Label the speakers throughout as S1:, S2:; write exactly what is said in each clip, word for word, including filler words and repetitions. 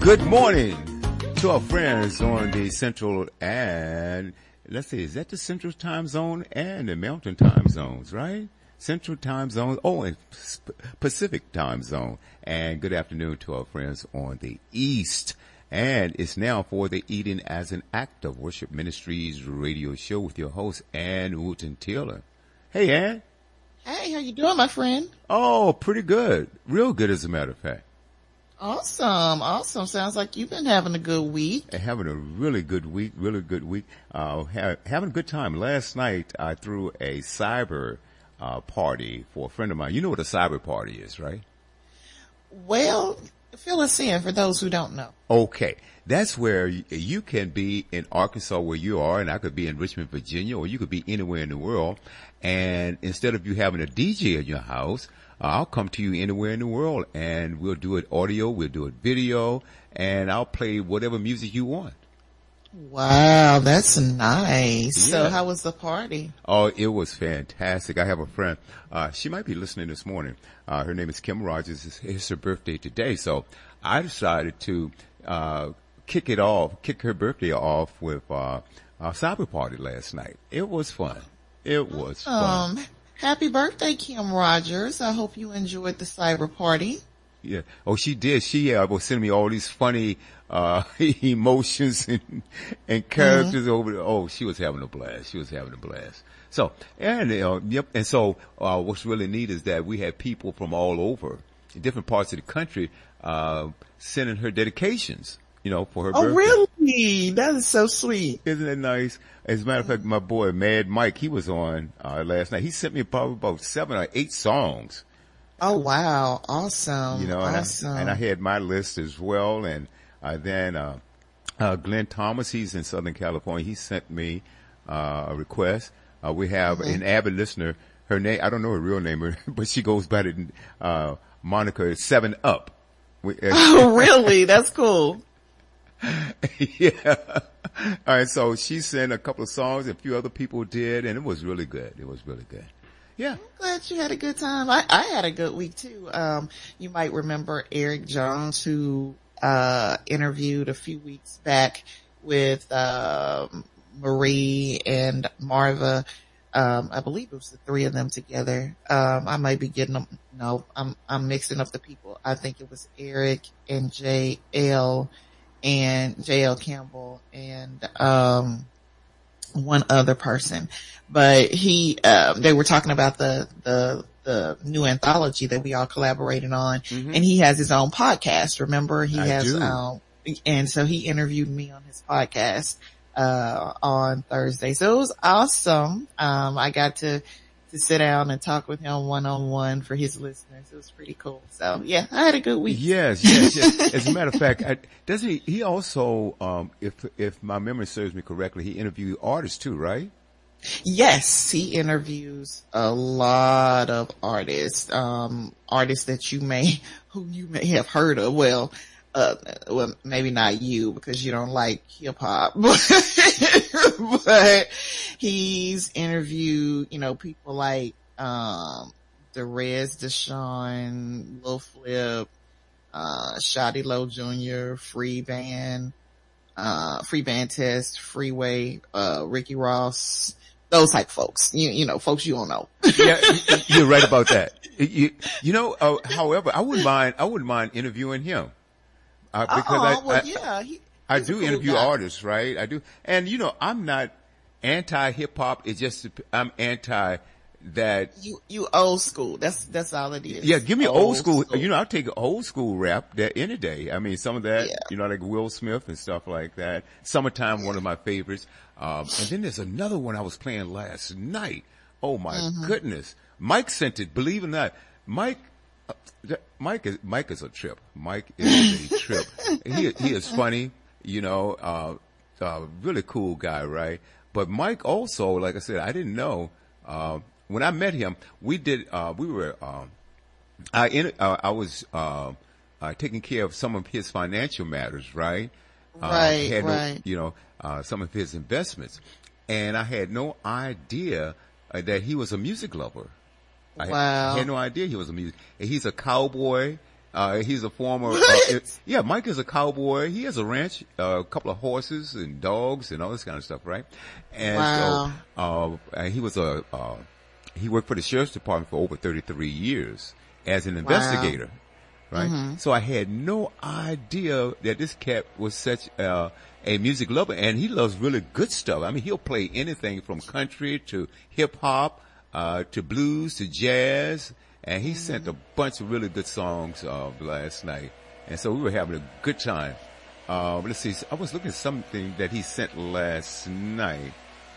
S1: Good morning to our friends on the Central and, let's see, is that the Central Time Zone and the Mountain Time Zones, right? Central Time Zone, oh, and Pacific Time Zone. And good afternoon to our friends on the East. And it's now for the Eating as an Act of Worship Ministries radio show with your host, Ann Wooten Taylor. Hey, Ann.
S2: Hey, how you doing, my friend?
S1: Oh, pretty good. Real good, as a matter of fact.
S2: Awesome, awesome. Sounds like you've been having a good week.
S1: Having a really good week, really good week. Uh, ha- having a good time. Last night, I threw a cyber uh, party for a friend of mine. You know what a cyber party is, right?
S2: Well, fill us in for those who don't know.
S1: Okay. That's where you, you can be in Arkansas where you are, and I could be in Richmond, Virginia, or you could be anywhere in the world. And instead of you having a D J in your house, uh, I'll come to you anywhere in the world, and we'll do it audio, we'll do it video, and I'll play whatever music you want.
S2: Wow, that's nice.
S1: Yeah.
S2: So how was the party?
S1: Oh, it was fantastic. I have a friend, uh, she might be listening this morning. Uh, her name is Kim Rogers. It's, it's her birthday today. So I decided to, uh, kick it off, kick her birthday off with, uh, a cyber party last night. It was fun. It was fun.
S2: Um, happy birthday, Kim Rogers. I hope you enjoyed the cyber party.
S1: Yeah. Oh, she did. She uh, was sending me all these funny uh emotions and and characters mm-hmm. over there. Oh, she was having a blast. She was having a blast. So, and uh, yep. And so, uh what's really neat is that we had people from all over, different parts of the country, uh sending her dedications. You know, for her
S2: oh,
S1: birthday.
S2: Oh, really? That is so sweet.
S1: Isn't it nice? As a matter of fact, my boy Mad Mike, he was on uh last night. He sent me probably about seven or eight songs.
S2: Oh, wow. Awesome.
S1: You know,
S2: awesome.
S1: and I, and I had my list as well. And uh, then uh, uh Glenn Thomas, he's in Southern California. He sent me uh a request. Uh, we have mm-hmm. an avid listener. Her name, I don't know her real name, but she goes by the uh moniker Seven Up. We, uh,
S2: oh, really? That's cool.
S1: Yeah. All right. So she sent a couple of songs. A few other people did, and it was really good. It was really good. Yeah.
S2: I'm glad you had a good time. I, I had a good week too. Um, you might remember Eric Jones, who, uh, interviewed a few weeks back with, um, Marie and Marva. Um, I believe it was the three of them together. Um, I might be getting them. No, I'm, I'm mixing up the people. I think it was Eric and J L and J L Campbell and, um, one other person, but he, um, they were talking about the, the, the new anthology that we all collaborated on. Mm-hmm. And he has his own podcast. Remember, he I has, do. um, and so he interviewed me on his podcast, uh, on Thursday. So it was awesome. Um, I got to, to sit down and talk with him one on one for his listeners. It was pretty cool. So yeah, I had a good week.
S1: Yes, yes, yes. As a matter of fact, I, doesn't he, he also, um, if, if my memory serves me correctly, he interviewed artists too, right?
S2: Yes, he interviews a lot of artists, um, artists that you may, who you may have heard of. Well, uh, well, maybe not you because you don't like hip hop, but, but he's interviewed, you know, people like, um, Derez Deshawn, Lil Flip, uh, Shawty Low Junior, Free Band, uh, Free Band Test, Freeway, uh, Ricky Ross, those type folks, you, you know, folks you don't know.
S1: Yeah, you're right about that. You, you know, uh, however, I wouldn't mind, I wouldn't mind interviewing him. Uh, because
S2: oh,
S1: I,
S2: well,
S1: I,
S2: yeah, he,
S1: I do
S2: cool
S1: interview
S2: guy.
S1: artists, right? I do. And you know, I'm not anti hip hop. It's just, I'm anti that.
S2: You, you old school. That's, that's all it is.
S1: Yeah, give me old, old school. school. You know, I'll take old school rap that any day. I mean, some of that, yeah. you know, like Will Smith and stuff like that. Summertime, yeah. one of my favorites. Um, and then there's another one I was playing last night. Oh my mm-hmm. goodness. Mike sent it. Believe it or not, Mike, uh, Mike is, Mike is a trip. Mike is a trip. He, he is funny, you know, uh, uh, really cool guy, right? But Mike also, like I said, I didn't know, uh, when I met him, we did, uh, we were, um, I, in, uh, I was, uh, uh, taking care of some of his financial matters, right?
S2: Right,
S1: uh, had
S2: right.
S1: No, you know, uh, some of his investments. And I had no idea uh, that he was a music lover. I
S2: wow.
S1: had, I had no idea he was a music. He's a cowboy. Uh, he's a former, uh, yeah, Mike is a cowboy. He has a ranch, uh, a couple of horses and dogs and all this kind of stuff, right? And
S2: wow.
S1: so, uh, he was a, uh, he worked for the sheriff's department for over thirty-three years as an investigator, wow. right? Mm-hmm. So I had no idea that this cat was such, uh, a music lover, and he loves really good stuff. I mean, he'll play anything from country to hip hop, uh, to blues to jazz. And he mm-hmm. sent a bunch of really good songs, uh, last night. And so we were having a good time. Uh, let's see. I was looking at something that he sent last night.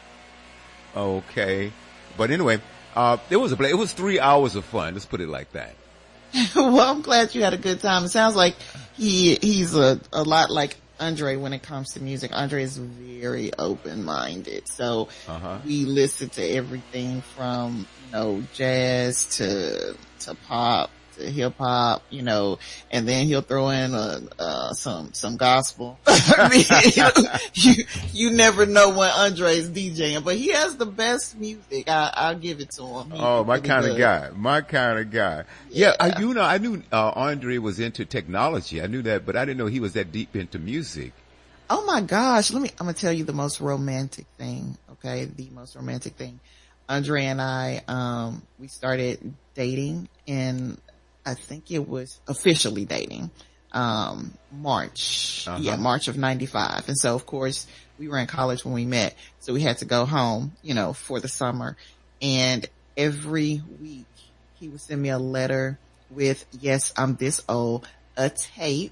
S1: Okay. But anyway, uh, it was a, it was three hours of fun. Let's put it like that.
S2: Well, I'm glad you had a good time. It sounds like he, he's a, a lot like Andre when it comes to music. Andre is very open-minded. So uh-huh. we listen to everything from, you know, jazz to, to pop, to hip hop, you know, and then he'll throw in, uh, uh, some, some gospel. I mean, you, you never know when Andre's DJing, but he has the best music. I, I'll give it to him. He
S1: oh, my kind of guy. My kind of guy. Yeah. yeah I, you know, I knew, uh, Andre was into technology. I knew that, but I didn't know he was that deep into music.
S2: Oh my gosh. Let me, I'm going to tell you the most romantic thing. Okay. The most romantic thing. Andre and I, um, we started dating in, I think it was officially dating, um, March. Uh-huh. Yeah, March of ninety-five. And so, of course, we were in college when we met. So we had to go home, you know, for the summer. And every week he would send me a letter with, yes, I'm this old, a tape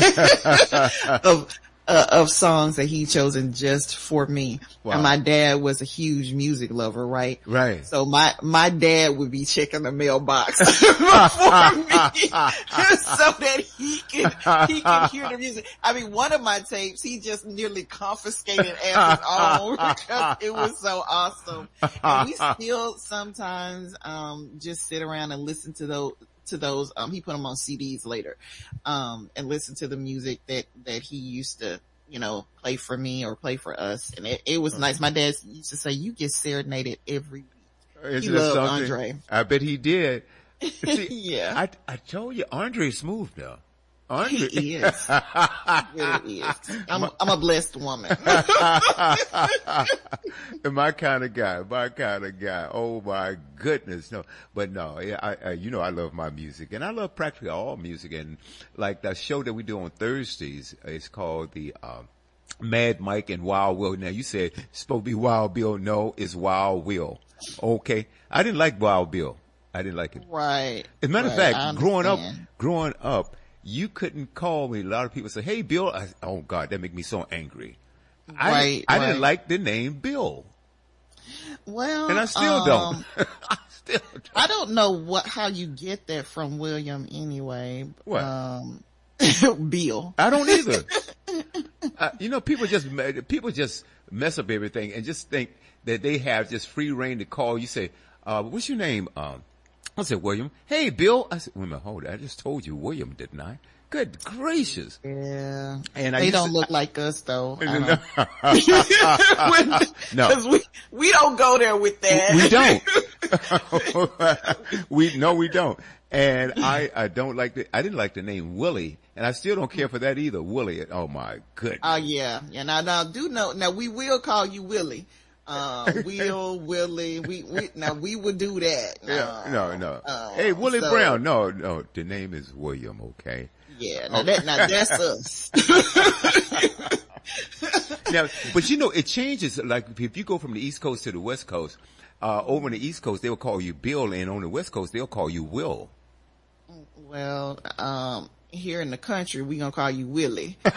S2: of, Uh, of songs that he chosen just for me. Wow. And my dad was a huge music lover, right?
S1: Right.
S2: So my, my dad would be checking the mailbox for me so that he can, he can hear the music. I mean, one of my tapes, he just nearly confiscated as his own because it was so awesome. And we still sometimes, um, just sit around and listen to those, to those, um, he put them on C Ds later, um, and listen to the music that, that he used to, you know, play for me or play for us. And it, it was nice. My dad used to say, you get serenaded every week.
S1: Isn't
S2: he loved
S1: something?
S2: Andre.
S1: I bet he did. See,
S2: yeah.
S1: I, I told you, Andre's smooth now. Andre.
S2: He is. He really is. I'm, I'm a blessed woman.
S1: My kind of guy, my kind of guy. Oh my goodness. No, but no, yeah, I, I, you know, I love my music and I love practically all music. And like that show that we do on Thursdays, it's called the, um, Mad Mike and Wild Will. Now you said it's supposed to be Wild Bill. No, it's Wild Will. Okay. I didn't like Wild Bill. I didn't like it.
S2: Right.
S1: As a matter
S2: right,
S1: of fact, growing up, growing up, you couldn't call me. A lot of people say, hey, Bill. I, oh, God, that make me so angry. I,
S2: right,
S1: I
S2: right.
S1: didn't like the name Bill.
S2: Well,
S1: and I still
S2: um,
S1: don't. I still don't.
S2: I don't know what, how you get that from William anyway.
S1: What?
S2: Um, Bill.
S1: I don't either. uh, you know, people just, people just mess up everything and just think that they have just free reign to call. You say, uh, what's your name? Um, I said, William. Hey, Bill. I said, wait a minute, hold it. I just told you William, didn't I? Good gracious.
S2: Yeah.
S1: And
S2: they
S1: I
S2: don't
S1: to,
S2: look like us though.
S1: No. no.
S2: We, we don't go there with that.
S1: We don't. we, no, we don't. And I, I don't like the, I didn't like the name Willie. And I still don't care for that either. Willie. Oh my goodness.
S2: Oh uh, yeah. Yeah. Now, now do know, now we will call you Willie. Uh, Will, Willie, we, we, now we would do that.
S1: Yeah,
S2: uh,
S1: no, no.
S2: Uh,
S1: hey, Willie
S2: so,
S1: Brown. No, no, the name is William, okay?
S2: Yeah, now that, now that's us.
S1: Now, but you know, it changes, like if you go from the East Coast to the West Coast, uh, over on the East Coast, they'll call you Bill, and on the West Coast, they'll call you Will.
S2: Well, um, here in the country, we gonna call you Willie. So,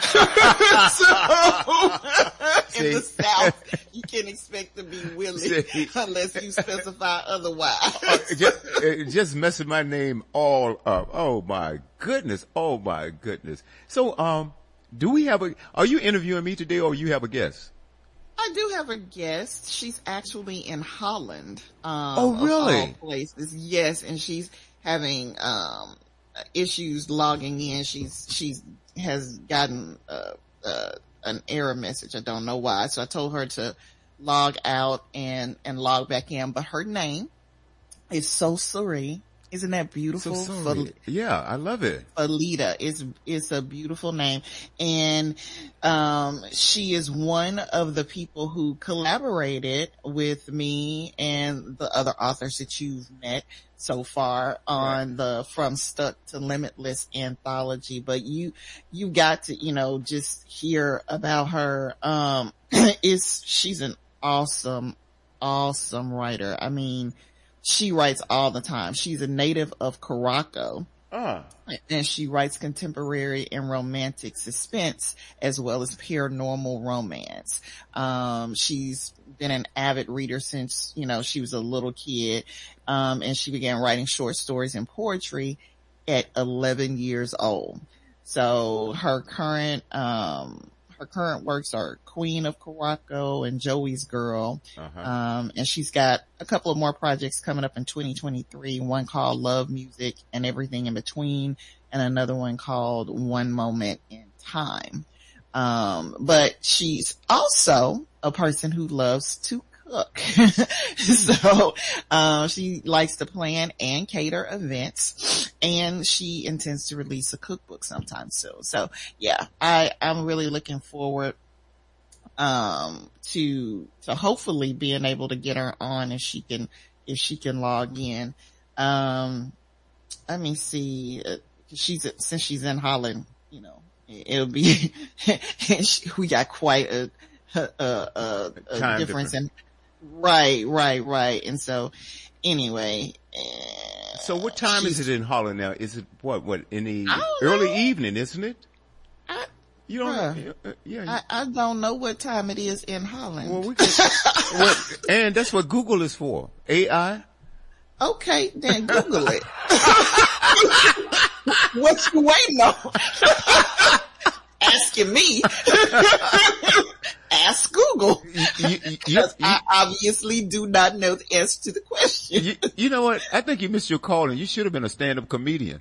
S2: in the South, you can't expect to be Willie See, unless you specify otherwise.
S1: uh, just, uh, just messing my name all up. Oh my goodness. Oh my goodness. So, um, do we have a, are you interviewing me today or you have a guest?
S2: I do have a guest. She's actually in Holland. Um,
S1: oh really?
S2: Of all places. Yes, and she's having, um, issues logging in. She's, she's, has gotten, uh, uh, an error message. I don't know why. So I told her to log out and, and log back in, but her name is So Suri. Isn't that beautiful?
S1: So sorry.
S2: Fel-
S1: Yeah, I love it.
S2: Felita is, is a beautiful name. And, um, she is one of the people who collaborated with me and the other authors that you've met so far on right. the From Stuck to Limitless anthology. But you, you got to, you know, just hear about her. Um, is, she's an awesome, awesome writer. I mean, she writes all the time. She's a native of Caraco. Uh. And she writes contemporary and romantic suspense as well as paranormal romance. Um, she's been an avid reader since, you know, she was a little kid. Um, and she began writing short stories and poetry at eleven years old. So her current, um, her current works are Queen of Caraco and Joey's Girl. Uh-huh. Um, and she's got a couple of more projects coming up in twenty twenty-three. One called Love Music and Everything in Between, and another one called One Moment in Time. Um, but she's also a person who loves to cook. So, um, she likes to plan and cater events, and she intends to release a cookbook sometime soon. So yeah, I, I'm really looking forward, um, to, to hopefully being able to get her on if she can, if she can log in. Um, let me see, uh, she's, since she's in Holland, you know, it'll be, we got quite a, a, a, a difference in, right, right, right. And so anyway. Uh,
S1: so what time is it in Holland now? Is it what, what, in the early know. evening, isn't it?
S2: I,
S1: you don't know? Uh, yeah.
S2: I, I don't know what time it is in Holland.
S1: Well, we can, well, and that's what Google is for. A I?
S2: Okay, then Google it. What you waiting on? Asking me. Ask Google. You, you, you, you, I obviously do not know the answer to the question.
S1: You, you know what? I think you missed your call, and you should have been a stand-up comedian.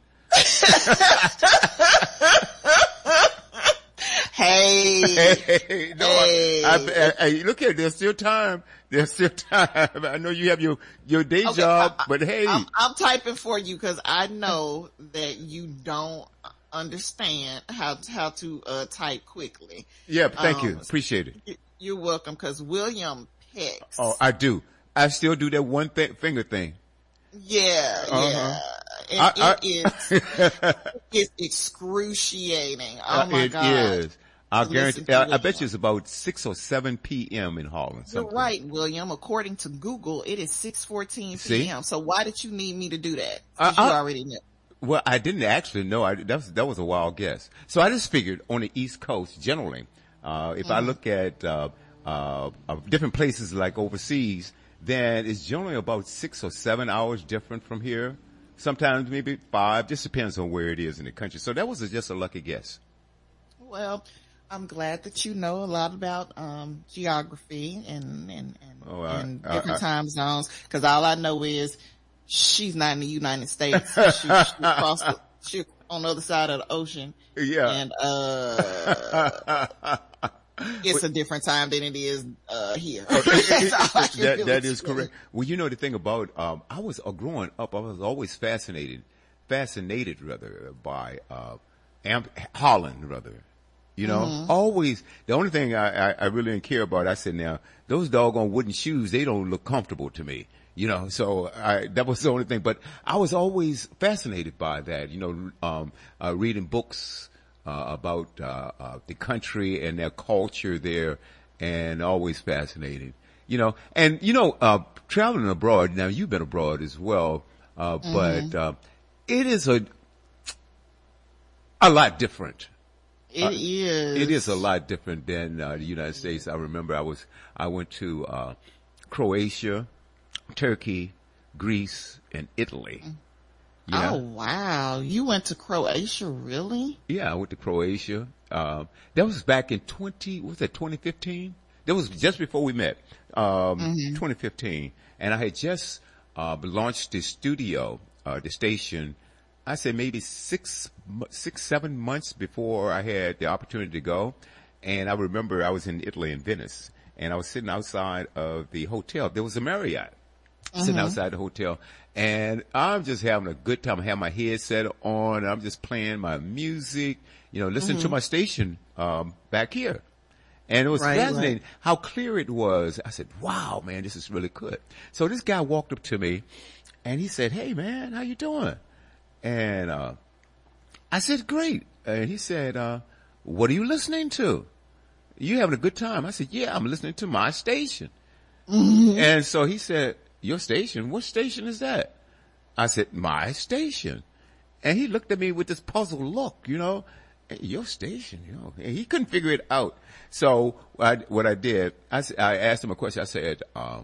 S2: Hey.
S1: Hey, no, hey. I, I, I, look at it, there's still time. There's still time. I know you have your, your day okay, job, I, but hey.
S2: I'm, I'm typing for you because I know that you don't understand how, how to, uh, type quickly.
S1: Yeah, thank um, you. Appreciate it.
S2: You're welcome, because William Peck.
S1: Oh, I do. I still do that one th- finger thing.
S2: Yeah, uh-huh. yeah. And I, it I, is, it's excruciating. Oh uh, my
S1: it
S2: God.
S1: It is. I guarantee, I, I bet you it's about six or seven p.m. in Holland.
S2: You're right, William. According to Google, it is six fourteen p.m. So why did you need me to do that? Because you already knew.
S1: Well, I didn't actually know. I, that was, that was a wild guess. So I just figured on the East Coast generally, uh, if mm-hmm. I look at, uh, uh, uh, different places like overseas, then it's generally about six or seven hours different from here. Sometimes maybe five, just depends on where it is in the country. So that was a, just a lucky guess.
S2: Well, I'm glad that you know a lot about, um, geography and, and, and, oh, uh, and different uh, time zones. Cause all I know is, she's not in the United States. She, she across the, she on the other side of the ocean.
S1: Yeah.
S2: And, uh, it's a different time than it is, uh, here.
S1: that, really that is correct. Well, you know the thing about, um, I was uh, growing up, I was always fascinated, fascinated rather by, uh, Am- Holland rather. You know, mm-hmm. always, the only thing I, I, I really didn't care about, I said, now, those doggone wooden shoes, they don't look comfortable to me. You know, so I, that was the only thing, but I was always fascinated by that, you know, um, uh, reading books, uh, about, uh, uh, the country and their culture there, and always fascinated, you know, and, you know, uh, traveling abroad, now you've been abroad as well, uh, mm-hmm. but, uh, it is a, a lot different.
S2: It uh, is.
S1: It is a lot different than, uh, the United States. I remember I was, I went to, uh, Croatia, Turkey, Greece, and Italy.
S2: You know? Oh wow. You went to Croatia, really?
S1: Yeah, I went to Croatia. Um, that was back in twenty, what was that, twenty fifteen? That was just before we met. Um, mm-hmm. twenty fifteen. And I had just, uh, launched the studio, uh, the station, I said maybe six, six, seven months before I had the opportunity to go. And I remember I was in Italy, in Venice, and I was sitting outside of the hotel. There was a Marriott. sitting outside the hotel, and I'm just having a good time. I have my headset on. I'm just playing my music, you know, listening mm-hmm. to my station um, back here. And it was right, fascinating right. how clear it was. I said, wow, man, this is really good. So this guy walked up to me, and he said, hey, man, how you doing? And uh I said, great. And he said, uh, what are you listening to? You having a good time? I said, yeah, I'm listening to my station. Mm-hmm. And so he said, your station? What station is that? I said, my station. And he looked at me with this puzzled look, you know, your station, you know, and he couldn't figure it out. So I, what I did, I, I asked him a question. I said, um,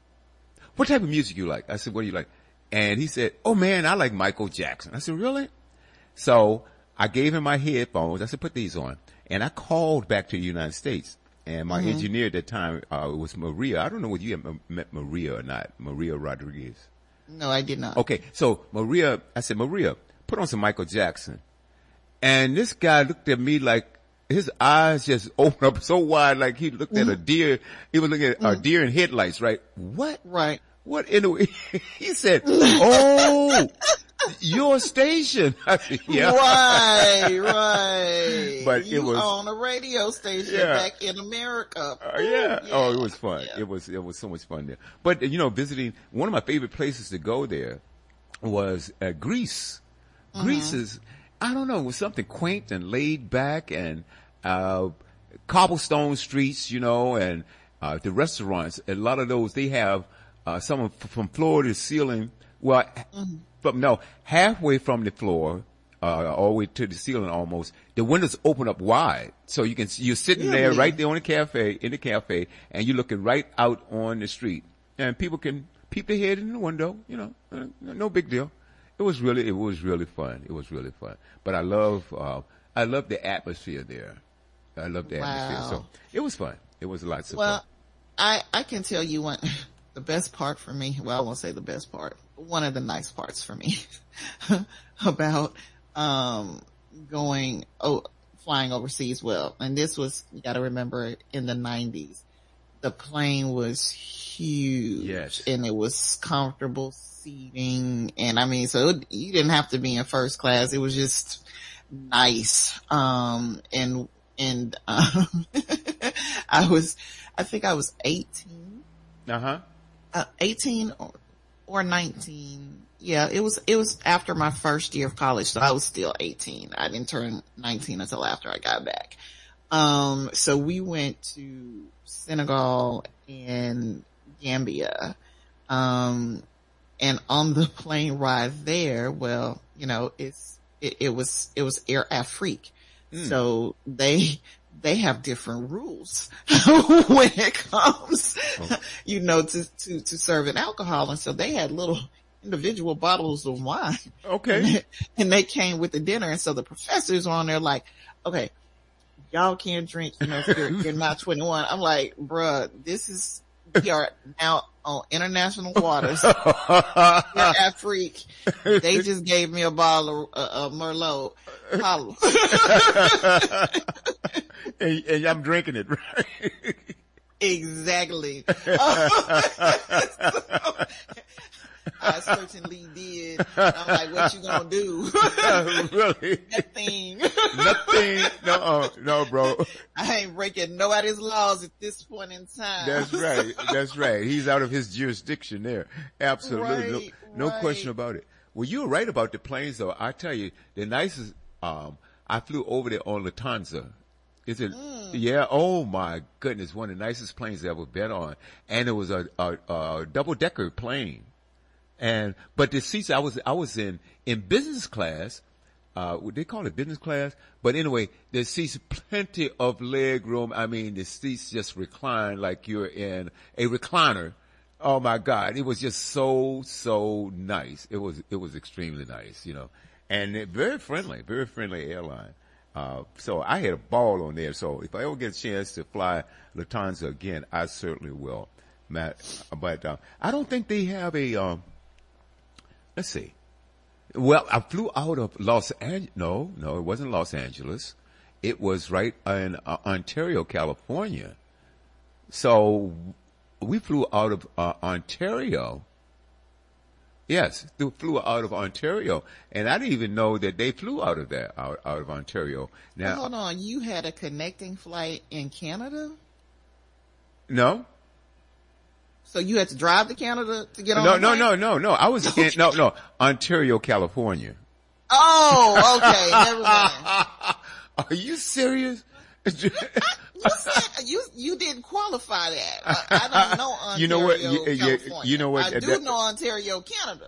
S1: what type of music you like? I said, what do you like? And he said, oh man, I like Michael Jackson. I said, really? So I gave him my headphones. I said, put these on. And I called back to the United States. And my mm-hmm. engineer at that time uh, was Maria. I don't know whether you have met Maria or not. Maria Rodriguez.
S2: No, I did not.
S1: Okay. So Maria, I said, Maria, put on some Michael Jackson. And this guy looked at me like his eyes just opened up so wide, like he looked mm-hmm. at a deer. He was looking at mm-hmm. a deer in headlights, right? What?
S2: Right.
S1: What in the, he said, oh, your station. I said, yeah.
S2: Right, right.
S1: But
S2: you
S1: it was
S2: on a radio station yeah. back in America.
S1: Uh, yeah. yeah. Oh, it was fun. Yeah. It was, it was so much fun there. But, you know, visiting, one of my favorite places to go there was uh, Greece. Mm-hmm. Greece is, I don't know, it was something quaint and laid back and, uh, cobblestone streets, you know, and, uh, the restaurants, a lot of those, they have, uh, some of, from floor to ceiling. Well, mm-hmm. from, no, halfway from the floor, uh, all the way to the ceiling almost, the windows open up wide. So you can, you're sitting really? there right there on the cafe, in the cafe, and you're looking right out on the street. And people can peep their head in the window, you know, uh, no big deal. It was really, it was really fun. It was really fun. But I love, uh, I love the atmosphere there. I love the wow. atmosphere. So it was fun. It was lots of
S2: well,
S1: fun.
S2: Well, I, I can tell you one, the best part for me, well, I won't say the best part, one of the nice parts for me about, um, going, oh, flying overseas. Well, and this was, you gotta remember, in the nineties, the plane was huge.
S1: Yes.
S2: And it was comfortable seating. And I mean, so it, you didn't have to be in first class. It was just nice. Um, and, and, um, I was, I think I was eighteen.
S1: Uh-huh.
S2: Uh, eighteen or, or nineteen. Yeah, it was, it was after my first year of college. So I was still eighteen. I didn't turn nineteen until after I got back. Um, so we went to Senegal and Gambia. Um, and on the plane ride there, well, you know, it's, it, it was, it was Air Afrique. Mm. So they, they have different rules when it comes, oh. you know, to, to, to serving alcohol. And so they had little individual bottles of wine.
S1: Okay.
S2: And they, and they came with the dinner. And so the professors were on there like, okay, y'all can't drink, you know, if you're, you're not twenty-one. I'm like, bruh, this is, we are now on international waters. We're Afrique. They just gave me a bottle of uh, uh, Merlot. Holla.
S1: and, and I'm drinking it, right?
S2: Exactly. Uh, so, I certainly did. And I'm like, what you gonna do?
S1: Really?
S2: Nothing.
S1: Nothing. No, no, bro.
S2: I ain't breaking nobody's laws at this point in time.
S1: That's right. That's right. He's out of his jurisdiction there. Absolutely.
S2: Right,
S1: no, no
S2: right.
S1: question about it. Well, you're right about the planes though. I tell you, the nicest, um, I flew over there on Lufthansa. Is it? Mm. Yeah. Oh my goodness. One of the nicest planes I've ever been on. And it was a, a, a double decker plane. And, but the seats I was, I was in, in business class, uh, they call it business class, but anyway, the seats plenty of leg room. I mean, the seats just recline like you're in a recliner. Oh my God. It was just so, so nice. It was, it was extremely nice, you know, and it, very friendly, very friendly airline. Uh, so I had a ball on there. So if I ever get a chance to fly Lufthansa again, I certainly will. Matt, but, uh, I don't think they have a, um, let's see. Well, I flew out of Los Angeles. No, no, it wasn't Los Angeles. It was right in uh, Ontario, California. So we flew out of uh, Ontario Yes, they flew out of Ontario, and I didn't even know that they flew out of there, out, out of Ontario. Now,
S2: Hold on, you had a connecting flight in Canada?
S1: No.
S2: So you had to drive to Canada to get on
S1: No,
S2: the
S1: no,
S2: plane?
S1: no, no, no. I was in, no, no, Ontario, California.
S2: Oh, okay, never mind.
S1: Are you serious?
S2: You said you you didn't qualify that. I, I don't know Ontario,
S1: You know what? You- you-
S2: California.
S1: you know what?
S2: I do
S1: That-
S2: know Ontario, Canada.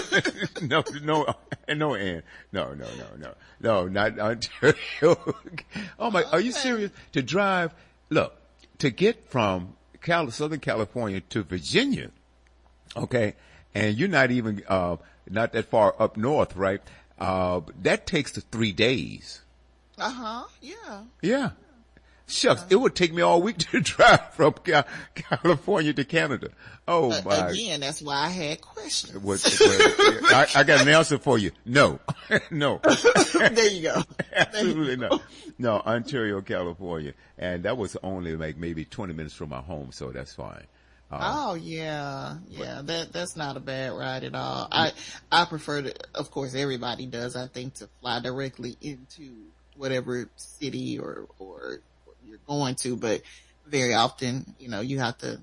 S1: no, no, no, Ann. No, no, no, no, no, not Ontario. Oh my, are you
S2: Okay.
S1: serious? To drive, look, to get from Cal- Southern California to Virginia, okay, and you're not even, uh, not that far up north, right? Uh, that takes the three days.
S2: Uh huh. Yeah.
S1: Yeah. Shucks, it would take me all week to drive from Cal- California to Canada. Oh
S2: Uh,
S1: my.
S2: again, that's why I had questions.
S1: Was, was, I, I got an answer for you. No. No.
S2: There you go.
S1: Absolutely not. No, Ontario, California. And that was only like maybe twenty minutes from my home, so that's fine. Um,
S2: Oh yeah, yeah. That that's not a bad ride at all. I I prefer to, of course, everybody does. I think to fly directly into whatever city or or you're going to, but very often, you know, you have to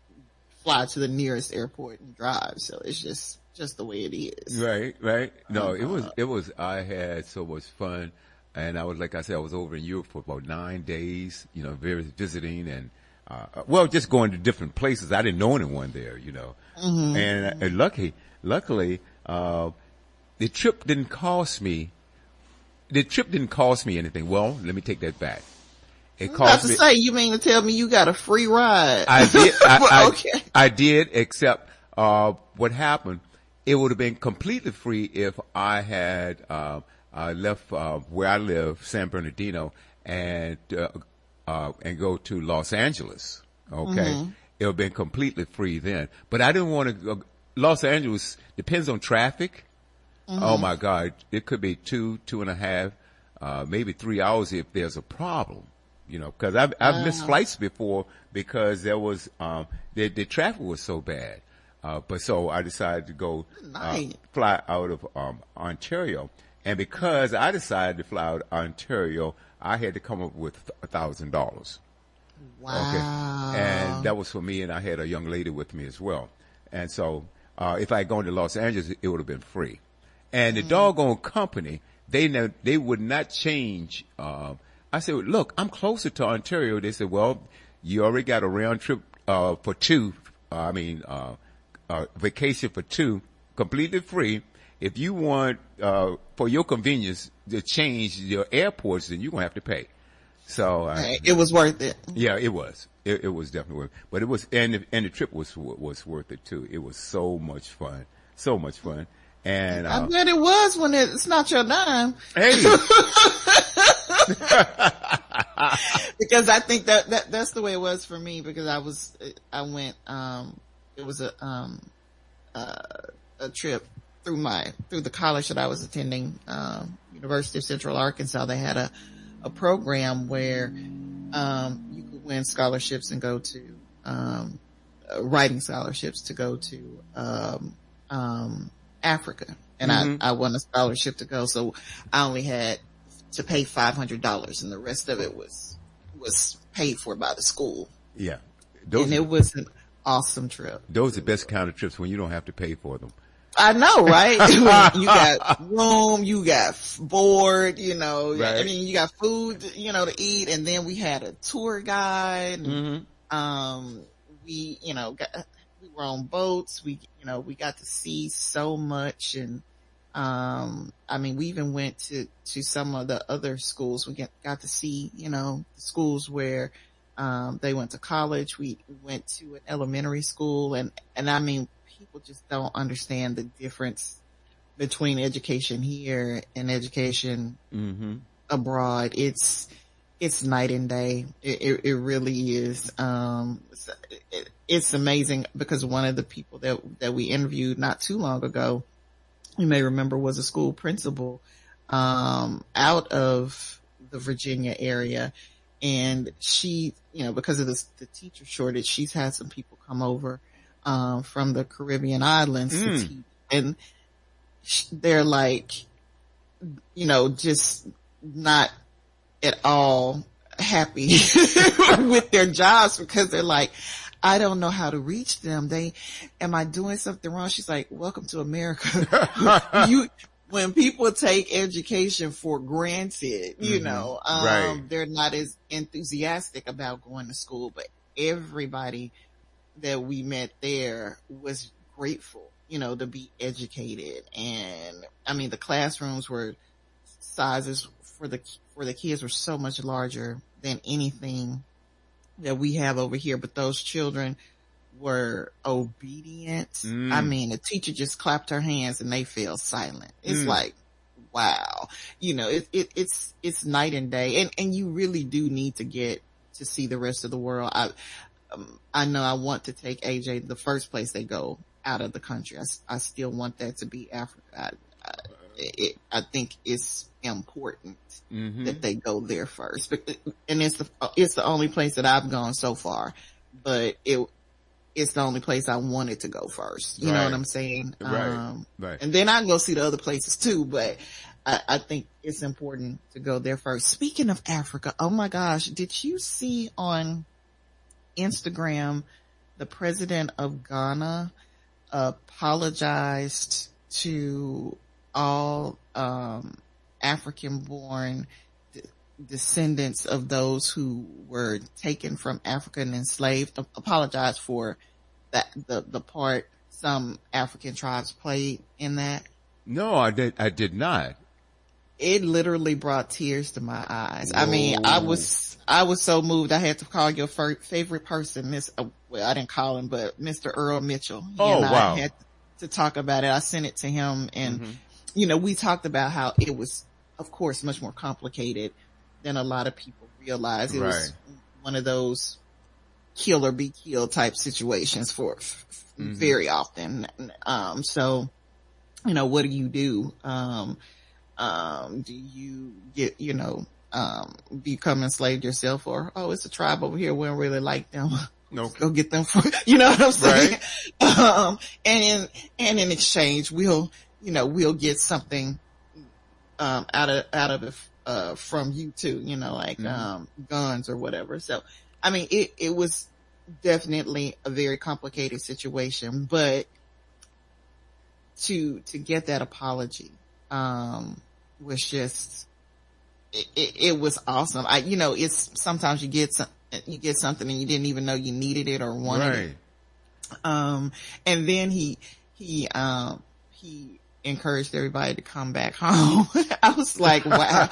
S2: fly to the nearest airport and drive. So it's just just the way it is.
S1: Right, right. No, it was, it was, I had so much fun. And I was, like I said, I was over in Europe for about nine days, you know, very visiting and, uh, well, just going to different places. I didn't know anyone there, you know.
S2: Mm-hmm.
S1: And, and lucky, luckily, uh, the trip didn't cost me, the trip didn't cost me anything. Well, let me take that back. It
S2: I was about
S1: cost
S2: to
S1: me.
S2: say, you mean to tell me you got a free ride?
S1: I did. I,
S2: Well,
S1: I,
S2: okay.
S1: I did, except uh what happened. It would have been completely free if I had uh, uh left uh, where I live, San Bernardino, and uh, uh and go to Los Angeles. Okay,
S2: Mm-hmm.
S1: it would have been completely free then. But I didn't want to go. Los Angeles depends on traffic.
S2: Mm-hmm.
S1: Oh my God, it could be two, two and a half, uh maybe three hours if there's a problem. You know, cause I've, I've missed flights before because there was, um, the, the traffic was so bad. Uh, but so I decided to go, uh,
S2: Nice.
S1: fly out of, um, Ontario. And because I decided to fly out of Ontario, I had to come up with a thousand dollars.
S2: Wow.
S1: And that was for me, and I had a young lady with me as well. And so, uh, if I had gone to Los Angeles, it would have been free. And the doggone company, they ne- they would not change, um, I said, look, I'm closer to Ontario. They said, well, you already got a round trip, uh, for two, uh, I mean, uh, uh, vacation for two, completely free. If you want, uh, for your convenience to change your airports, then you're going to have to pay. So, uh,
S2: Hey, it was worth it.
S1: yeah, it was. It, it was definitely worth it. But it was, and the, and the trip was, was worth it too. It was so much fun. So much fun. And,
S2: I
S1: uh,
S2: bet it was when it, it's not your dime.
S1: hey,
S2: Because I think that, that that's the way it was for me, because I was I went um it was a um uh, a trip through my through the college that I was attending, um University of Central Arkansas. They had a a program where um you could win scholarships and go to um uh, writing scholarships to go to um um Africa, and
S1: Mhm.
S2: I I won a scholarship to go, so I only had to pay five hundred dollars, and the rest of it was was paid for by the school.
S1: yeah, those,
S2: And it was an awesome trip.
S1: those are the best kind of trips when you don't have to pay for them.
S2: I know, right? You got room, you got f- board, you know, I
S1: Right.
S2: mean, you got food, you know, to eat. And then we had a tour guide. And,
S1: Mm-hmm.
S2: um, we, you know, got, we were on boats. We, you know, we got to see so much. And, um, I mean, we even went to, to some of the other schools. We get, got to see, you know, the schools where, um, they went to college. We went to an elementary school, and, and I mean, people just don't understand the difference between education here and education
S1: Mm-hmm.
S2: abroad. It's, it's night and day. It, it, it really is. Um, it's, it, it's amazing, because one of the people that, that we interviewed not too long ago, you may remember, was a school principal, um, out of the Virginia area. And she, you know, because of this, the teacher shortage, she's had some people come over, um, from the Caribbean islands
S1: Mm.
S2: to teach and they're like, you know, just not at all happy with their jobs because they're like, I don't know how to reach them. They, am I doing something wrong? She's like, welcome to America. you, when people take education for granted, you mm-hmm. know, um, right. they're not as enthusiastic about going to school, but everybody that we met there was grateful, you know, to be educated. And I mean, the classrooms were sizes for the, for the kids were so much larger than anything that we have over here, but those children were obedient. Mm. I mean, the teacher just clapped her hands and they fell silent. It's mm. like, wow, you know, it, it, it's, it's night and day. And, and you really do need to get to see the rest of the world. I, um, I know I want to take A J the first place they go out of the country. I, I still want that to be Africa. I, I, it, I think it's important mm-hmm. that they go there first. But, and it's the, it's the only place that I've gone so far, but it, it's the only place I wanted to go first. You right. know what I'm saying?
S1: Right.
S2: Um,
S1: right.
S2: And then I can go see the other places too, but I, I think it's important to go there first. Speaking of Africa, oh my gosh, did you see on Instagram, the president of Ghana apologized to all, um, African born d- descendants of those who were taken from Africa and enslaved, apologized for that, the, the part some African tribes played in that?
S1: No, I did, I did not.
S2: It literally brought tears to my eyes. Whoa. I mean, I was, I was so moved. I had to call your fir- favorite person, Miss, uh, well, I didn't call him, but Mister Earl Mitchell. He
S1: oh,
S2: and I
S1: wow.
S2: had to talk about it. I sent it to him and, mm-hmm. you know, we talked about how it was, of course, much more complicated than a lot of people realize. It right. was one of those kill or be killed type situations for mm-hmm. very often. Um, so, you know, what do you do? Um, um, do you get, you know, um, become enslaved yourself, or, oh, it's a tribe over here. We don't really like them.
S1: Nope.
S2: Go get them for, you know what I'm saying? Right. Um, and in, and in exchange, we'll, you know, we'll get something, um, out of, out of it, uh, from you too, you know, like, mm-hmm. um, guns or whatever. So, I mean, it, it was definitely a very complicated situation, but to, to get that apology, um, was just, it, it, it was awesome. I, you know, it's, sometimes you get some, you get something and you didn't even know you needed it or wanted right. it. Um, and then he, he, um, he encouraged everybody to come back home. I was like, wow.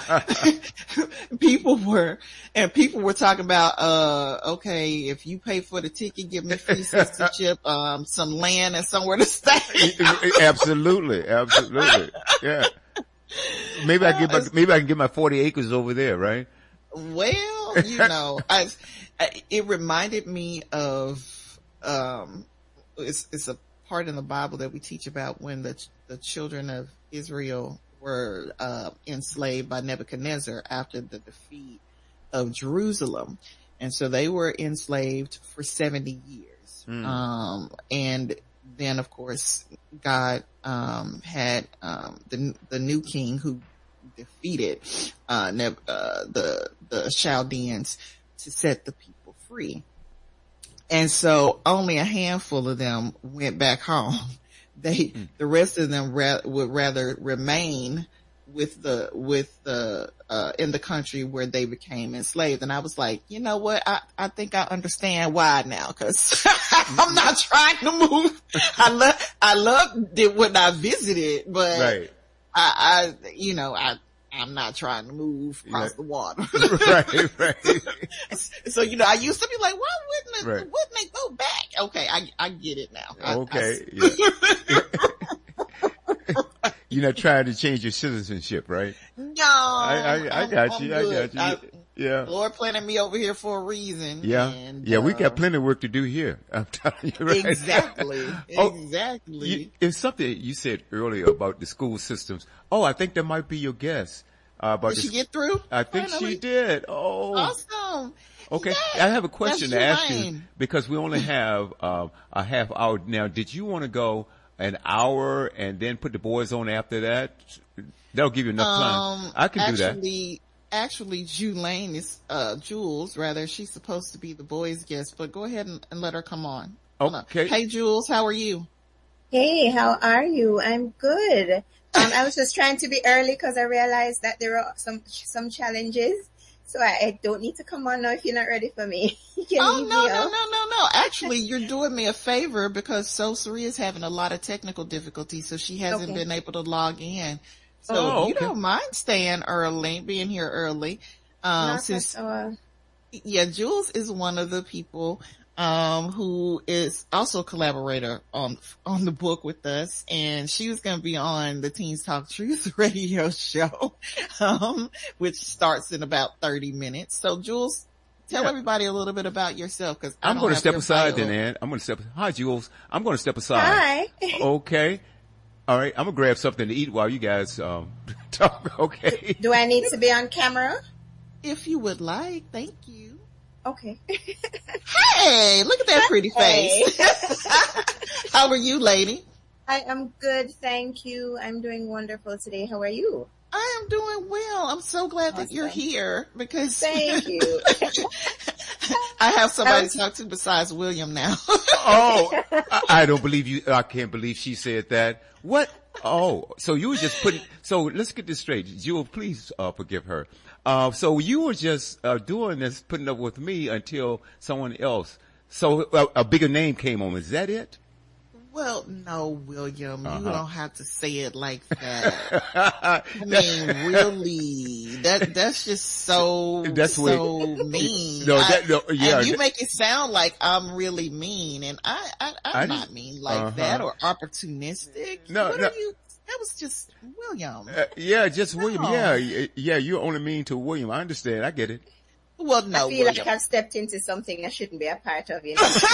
S2: people were, and people were talking about, uh, okay, if you pay for the ticket, give me free citizenship, um, some land and somewhere to stay.
S1: Absolutely. Absolutely. Yeah. Maybe I get my, maybe I can get my forty acres over there, right?
S2: Well, you know, I, I, it reminded me of, um, it's, it's a part in the Bible that we teach about when the, the children of Israel were, uh, enslaved by Nebuchadnezzar after the defeat of Jerusalem. And so they were enslaved for seventy years. Mm. Um, and then of course, God, um, had, um, the, the new king who defeated, uh, Neb- uh, the, the Chaldeans to set the people free. And so only a handful of them went back home. They, mm. the rest of them ra- would rather remain with the, with the, uh, in the country where they became enslaved. And I was like, you know what? I, I think I understand why now, cause I'm not trying to move. I love, I loved it when I visited, but
S1: right.
S2: I, I, you know, I, I'm not trying to move across yeah. the water.
S1: right, right.
S2: So, you know, I used to be like, why wouldn't it,
S1: right.
S2: wouldn't they go back? Okay, I, I get it now. I,
S1: okay.
S2: I,
S1: yeah. You're not trying to change your citizenship, right?
S2: No.
S1: I, I, I got you, I got you. I, yeah.
S2: Lord planted me over here for a reason.
S1: Yeah.
S2: And,
S1: yeah,
S2: uh,
S1: we got plenty of work to do here. I'm telling you right
S2: Exactly.
S1: oh,
S2: exactly.
S1: You, it's something you said earlier about the school systems. Oh, I think that might be your guess. Uh, about
S2: did
S1: the,
S2: she get through?
S1: I think Finally. she did. Oh.
S2: Awesome.
S1: Okay.
S2: Yes,
S1: I have a question to ask
S2: lane.
S1: you because we only have, uh, a half hour now. Did you want to go, an hour and then put the boys on after that? That'll give you enough
S2: Um,
S1: time. I can do that.
S2: actually, actually, Julaine is, uh, Jules, rather, she's supposed to be the boys' guest, but go ahead and, and let her come on.
S1: Okay.
S2: Hey, Jules, how are you?
S3: Hey, how are you? I'm good. Um, I was just trying to be early because I realized that there are some some challenges. So I, I don't need to come on now if you're not ready for me. You can
S2: Oh,
S3: leave
S2: no,
S3: me
S2: no,
S3: out.
S2: no, no, no. Actually, you're doing me a favor because Sosari is having a lot of technical difficulties, so she hasn't
S3: Okay.
S2: been able to log in. So
S1: Oh,
S2: you
S1: okay.
S2: don't mind staying early, being here early. Um,
S3: Not
S2: since,
S3: at all.
S2: yeah, Jules is one of the people, um, who is also a collaborator on, on the book with us. And she was going to be on the Teens Talk Truth radio show, um, which starts in about thirty minutes. So Jules, tell
S1: Yeah.
S2: everybody a little bit about yourself because
S1: I'm going to step aside then, Ann. I'm going to step, hi Jules. I'm going to step aside.
S3: Hi.
S1: Okay. All right. I'm going to grab something to eat while you guys, um, talk. Okay.
S3: Do I need to be on camera?
S2: If you would like, thank you.
S3: Okay.
S2: Hey, look at that pretty face. How are you, lady?
S3: I am good, thank you. I'm doing wonderful today. How are you?
S2: I am doing well. I'm so glad that you're
S3: Awesome.
S2: here because
S3: Thank you.
S2: I have somebody
S3: was-
S2: to talk to besides William now.
S1: Oh, I, I don't believe you. I can't believe she said that. What? Oh, so you were just putting, so let's get this straight. Jewel, please, uh, forgive her. Uh, so you were just, uh, doing this, putting up with me until someone else. So uh, a bigger name came on. Is that it?
S2: Well, no, William,
S1: Uh-huh.
S2: you don't have to say it like that. I mean, really, that that's just so
S1: That's what-
S2: so mean.
S1: No,
S2: I-
S1: that- no, yeah,
S2: and you
S1: that-
S2: make it sound like I'm really mean, and I, I I'm
S1: I
S2: not
S1: didn't-
S2: mean like
S1: uh-huh.
S2: that or opportunistic.
S1: No,
S2: what
S1: no.
S2: are you? That was just William.
S1: Uh, yeah, just William.
S2: No.
S1: Yeah, y- yeah, you're only mean to William. I understand. I get it.
S2: Well, no,
S3: I feel
S2: William.
S3: like I've stepped into something I shouldn't be a part of, you know. It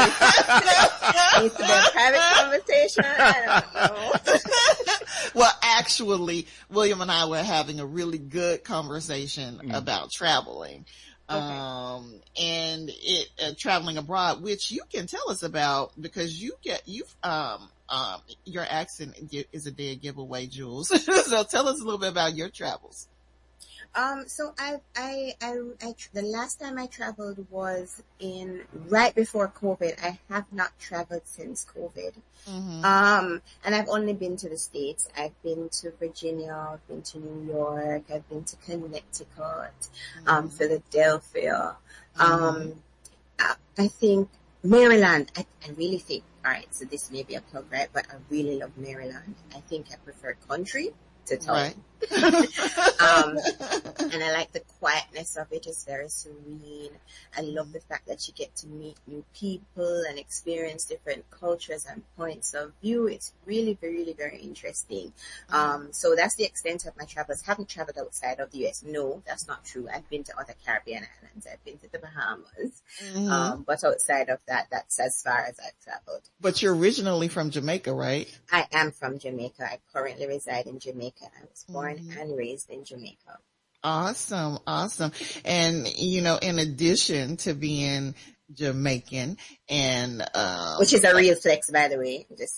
S3: needs to be a private conversation. I don't know.
S2: Well, actually, William and I were having a really good conversation
S1: Mm.
S2: about traveling.
S3: Okay.
S2: Um, and it, uh, traveling abroad, which you can tell us about because you get, you've, um, um, your accent is a dead giveaway, Jules. So tell us a little bit about your travels.
S3: Um, so I, I, I, I, the last time I traveled was in right before COVID. I have not traveled since COVID.
S2: Mm-hmm.
S3: Um, and I've only been to the States. I've been to Virginia, I've been to New York, I've been to Connecticut, um, Philadelphia. Um, I, I think Maryland, I, I really think, all right, so this may be a plug, right? But I really love Maryland. I think I prefer country to town.
S2: Right.
S3: Um, and I like the quietness of it. It's very serene. I love the fact that you get to meet new people and experience different cultures and points of view. It's really, really, very interesting. Um, so that's the extent of my travels. Haven't traveled outside of the U S. No, that's not true. I've been to other Caribbean islands. I've been to the Bahamas.
S2: Mhm.
S3: Um, but outside of that, that's as far as I've traveled.
S2: But you're originally from Jamaica, right?
S3: I am from Jamaica. I currently reside in Jamaica. I was born
S2: Mhm.
S3: and raised in Jamaica.
S2: Awesome, awesome. And, you know, in addition to being Jamaican and, um,
S3: Which is a real flex, by the way. Just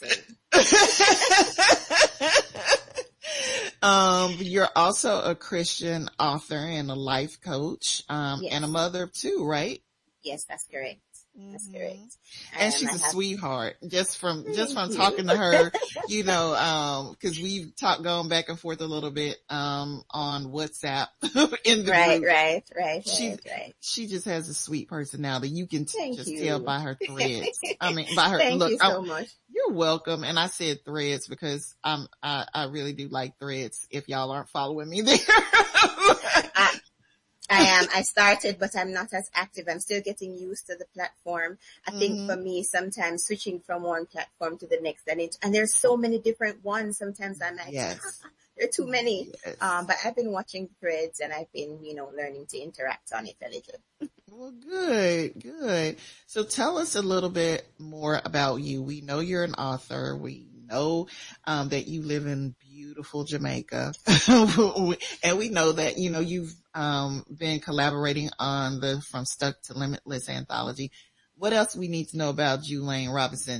S3: saying.
S2: um, you're also a Christian author and a life coach, um,
S3: Yes.
S2: and a mother too, right?
S3: Yes, that's correct. That's
S2: Mhm.
S3: correct.
S2: And
S3: Um,
S2: she's
S3: I
S2: a
S3: have-
S2: sweetheart. Just from just from
S3: Thank you.
S2: talking to her, you know, um, because we've talked going back and forth a little bit um on WhatsApp in the
S3: Right,
S2: group.
S3: right, right,
S2: She-
S3: right, right.
S2: She just has a sweet personality. You can t-
S3: Thank
S2: just
S3: you.
S2: tell by her threads. I mean, by her
S3: Thank
S2: look.
S3: you
S2: I-
S3: so much.
S2: You're welcome. And I said threads because I'm, I, I really do like threads if y'all aren't following me there.
S3: I, I am. I started, but I'm not as active. I'm still getting used to the platform. I think
S2: Mhm.
S3: for me, sometimes switching from one platform to the next, and it, and there's so many different ones. Sometimes I'm like,
S2: Yes.
S3: there are too many.
S2: Yes.
S3: Um, but I've been watching threads and I've been, you know, learning to interact on it a little.
S2: Well, good, good. So tell us a little bit more about you. We know you're an author. We know um, that you live in beautiful Jamaica. And we know that, you know, you've um, been collaborating on the From Stuck to Limitless anthology. What else we need to know about Julaine Robinson?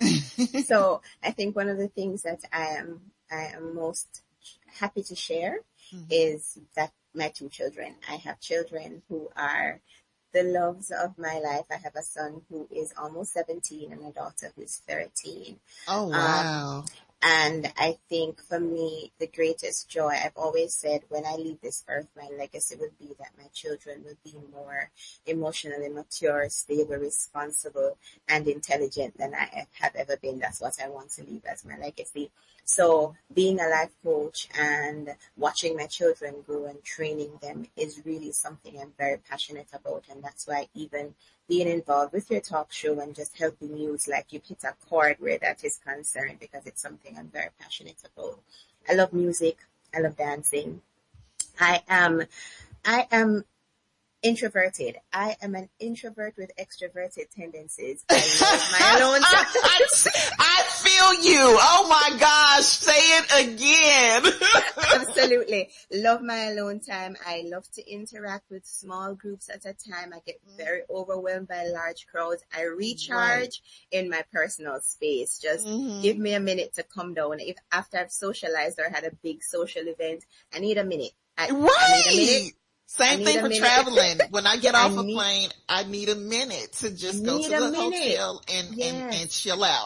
S3: So I think one of the things that I am, I am most happy to share mm-hmm. is that my two children, I have children who are the loves of my life. I have a son who is almost seventeen and a daughter who's thirteen.
S2: Oh, wow. Um,
S3: and I think for me, the greatest joy, I've always said when I leave this earth, my legacy would be that my children will be more emotionally mature, stable, responsible, and intelligent than I have ever been. That's what I want to leave as my legacy. So being a life coach and watching my children grow and training them is really something I'm very passionate about. And that's why even being involved with your talk show and just helping you is like you hit a chord where that is concerned, because it's something I'm very passionate about. I love music. I love dancing. I am, I am introverted. I am an introvert with extroverted tendencies. I love my alone time.
S2: I feel you. Oh my gosh. Say it again.
S3: Absolutely. Love my alone time. I love to interact with small groups at a time. I get very overwhelmed by large crowds. I recharge right. in my personal space. Just mm-hmm. give me a minute to come down. If after I've socialized or had a big social event, I need a minute. I,
S2: right.
S3: I need a minute.
S2: Same thing for minute. traveling. When I get off I a need, plane, I need a minute to just go to the minute. hotel and, yes. and, and chill out.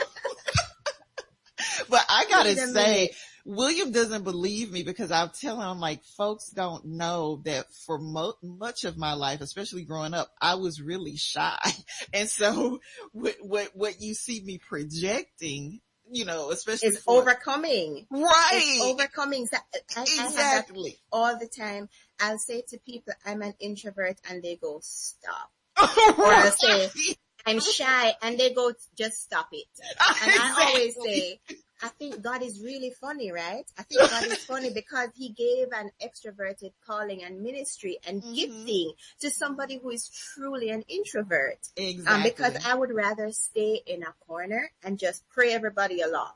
S2: But I gotta say, minute. William doesn't believe me, because I'll tell him, like, folks don't know that for mo- much of my life, especially growing up, I was really shy. And so what, what, what you see me projecting, you know, especially
S3: it's for, overcoming.
S2: Right.
S3: It's overcoming. I,
S2: exactly.
S3: I have that all the time. I'll say to people, I'm an introvert, and they go, stop. Or I'll say, I'm shy, and they go, just stop it. And exactly. I always say, I think God is really funny, right? I think God is funny because he gave an extroverted calling and ministry and mm-hmm. gifting to somebody who is truly an introvert.
S2: Exactly.
S3: Um, because I would rather stay in a corner and just pray everybody along.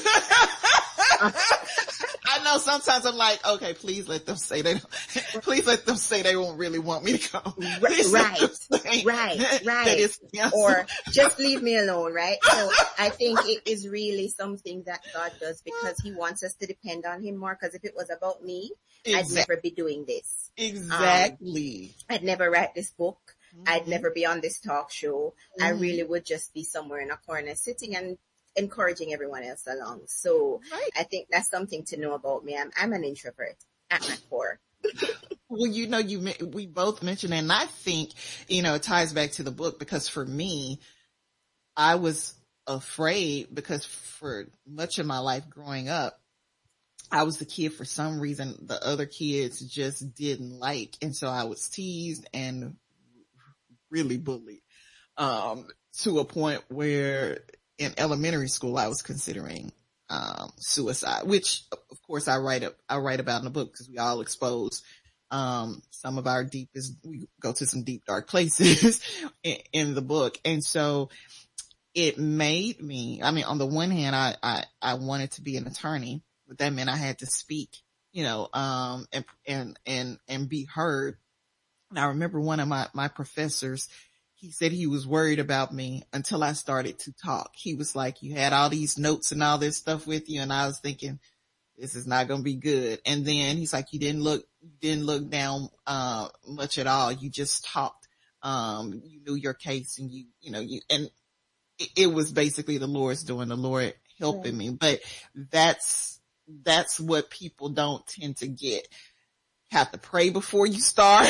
S2: I know sometimes I'm like, okay, please let them say they don't, please let them say they won't really want me to come.
S3: Please right, right, right. Or just leave me alone, right? So I think it is really something that God does because he wants us to depend on him more, because if it was about me, exactly. I'd never be doing this.
S2: Exactly.
S3: Um, I'd never write this book. Mm-hmm. I'd never be on this talk show. Mm-hmm. I really would just be somewhere in a corner sitting and encouraging everyone else along. So right. I think that's something to know about me. I'm, I'm an introvert at my core.
S2: Well, you know, you, we both mentioned, and I think, you know, it ties back to the book, because for me, I was afraid because for much of my life growing up, I was the kid for some reason the other kids just didn't like. And so I was teased and really bullied, um, to a point where in elementary school, I was considering, um, suicide, which of course I write up, I write about in the book, because we all expose, um, some of our deepest, we go to some deep, dark places in, in the book. And so it made me, I mean, on the one hand, I, I, I wanted to be an attorney, but that meant I had to speak, you know, um, and, and, and, and be heard. And I remember one of my, my professors, he said he was worried about me until I started to talk. He was like, you had all these notes and all this stuff with you. And I was thinking, this is not going to be good. And then he's like, you didn't look, you didn't look down, uh, much at all. You just talked. Um, you knew your case, and you, you know, you, and it, it was basically the Lord's doing, the Lord helping yeah. me. But that's, that's what people don't tend to get. Have to pray before you start.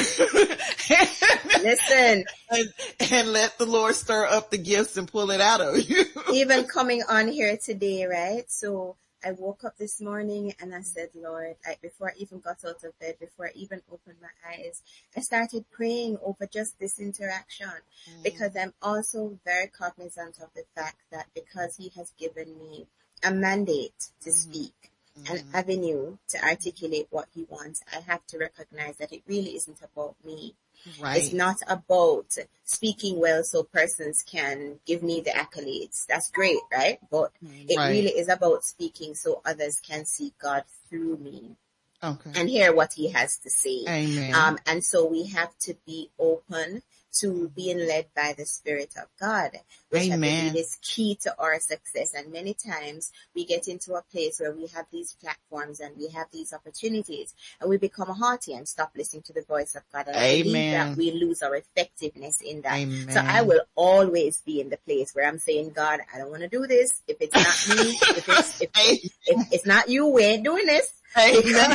S3: Listen.
S2: And, and let the Lord stir up the gifts and pull it out of you.
S3: Even coming on here today, right? So I woke up this morning and I said, Lord, I, before I even got out of bed, before I even opened my eyes, I started praying over just this interaction mm. because I'm also very cognizant of the fact that because he has given me a mandate to mm. speak, an mm-hmm. avenue to articulate what he wants, I have to recognize that it really isn't about me. Right. It's not about speaking well so persons can give me the accolades. That's great, right? But it right. really is about speaking so others can see God through me. Okay. And hear what he has to say.
S2: Amen.
S3: Um, and so we have to be open to being led by the Spirit of God, which Amen. I believe is key to our success. And many times we get into a place where we have these platforms and we have these opportunities and we become haughty and stop listening to the voice of God. And I
S2: Amen.
S3: believe that we lose our effectiveness in that.
S2: Amen.
S3: So I will always be in the place where I'm saying, God, I don't want to do this. If it's not me, if it's, if, if, if it's not you, we ain't doing this.
S2: Amen.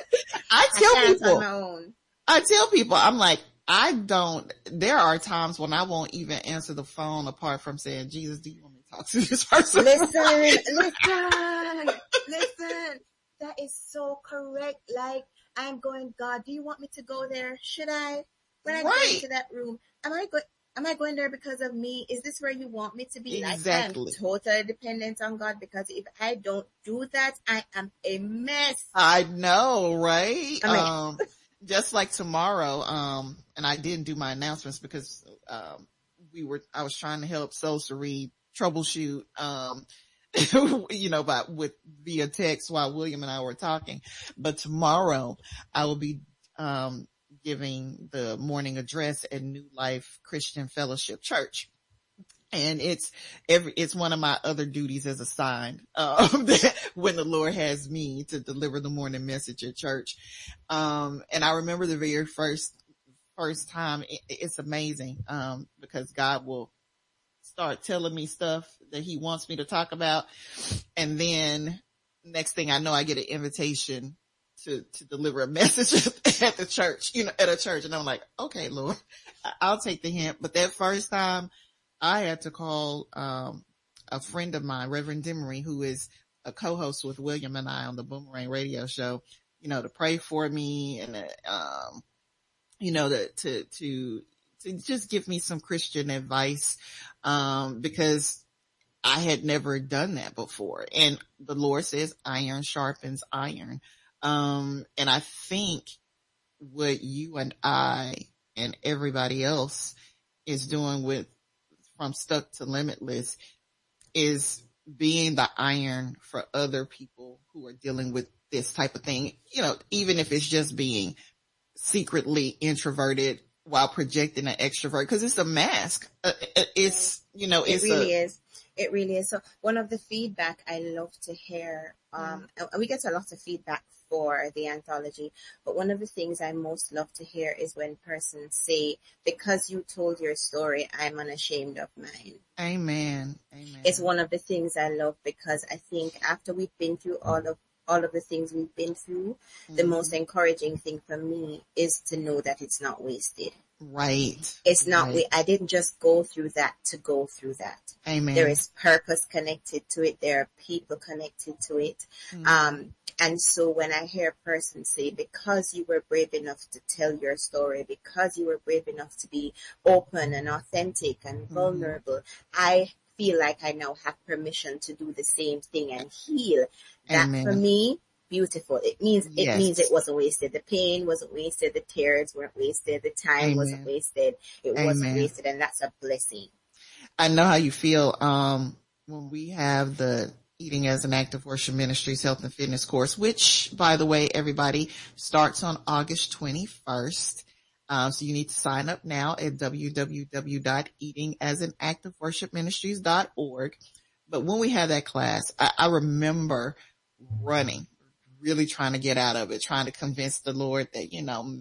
S2: I tell
S3: I
S2: people,
S3: on my own.
S2: I tell people, I'm like, I don't, there are times when I won't even answer the phone apart from saying, Jesus, do you want me to talk to this person?
S3: Listen, listen, listen. That is so correct. Like, I'm going, God, do you want me to go there? Should I? When I
S2: right.
S3: go into that room, am I going, am I going there because of me? Is this where you want me to be?
S2: Exactly.
S3: Like, I'm totally dependent on God, because if I don't do that, I am a mess.
S2: I know, right?
S3: I mean,
S2: um, just like tomorrow, um, and I didn't do my announcements because, um, we were, I was trying to help Soul Serene troubleshoot, um, you know, by, with via text while William and I were talking. But tomorrow I will be, um, giving the morning address at New Life Christian Fellowship Church. And it's every, it's one of my other duties as assigned, um, when the Lord has me to deliver the morning message at church. Um, and I remember the very first, first time, it, it's amazing, um, because God will start telling me stuff that he wants me to talk about. And then next thing I know, I get an invitation to, to deliver a message at the church, you know, at a church. And I'm like, okay, Lord, I'll take the hint. But that first time, I had to call, um, a friend of mine, Reverend Demery, who is a co-host with William and I on the Boomerang Radio Show, you know, to pray for me and, um, you know, to, to, to, to just give me some Christian advice, um, because I had never done that before. And the Lord says iron sharpens iron. Um, and I think what you and I and everybody else is doing with From Stuck to Limitless is being the iron for other people who are dealing with this type of thing, you know, even if it's just being secretly introverted while projecting an extrovert, because it's a mask. Uh, it's, you know, it's
S3: it really
S2: a,
S3: is. It really is. So one of the feedback I love to hear, um, mm. and we get a lot of feedback for the anthology, but one of the things I most love to hear is when persons say, because you told your story, I'm unashamed of mine.
S2: Amen. Amen.
S3: It's one of the things I love, because I think after we've been through all of all of the things we've been through, mm-hmm. the most encouraging thing for me is to know that it's not wasted.
S2: Right.
S3: It's not,
S2: right.
S3: I didn't just go through that to go through that.
S2: Amen.
S3: There is purpose connected to it. There are people connected to it. Mm-hmm. Um, and so when I hear a person say, because you were brave enough to tell your story, because you were brave enough to be open and authentic and vulnerable, mm-hmm. I feel like I now have permission to do the same thing and heal. That
S2: Amen.
S3: For me, beautiful. It means, it
S2: yes.
S3: means it wasn't wasted. The pain wasn't wasted. The tears weren't wasted. The time
S2: Amen.
S3: wasn't wasted. It
S2: Amen.
S3: wasn't wasted. And that's a blessing.
S2: I know how you feel, um, when we have the Eating as an Act of Worship Ministries Health and Fitness course, which, by the way, everybody, starts on August twenty-first. Um, so you need to sign up now at w w w dot eating as an act of worship ministries dot org. But when we had that class, I, I remember running, really trying to get out of it, trying to convince the Lord that, you know,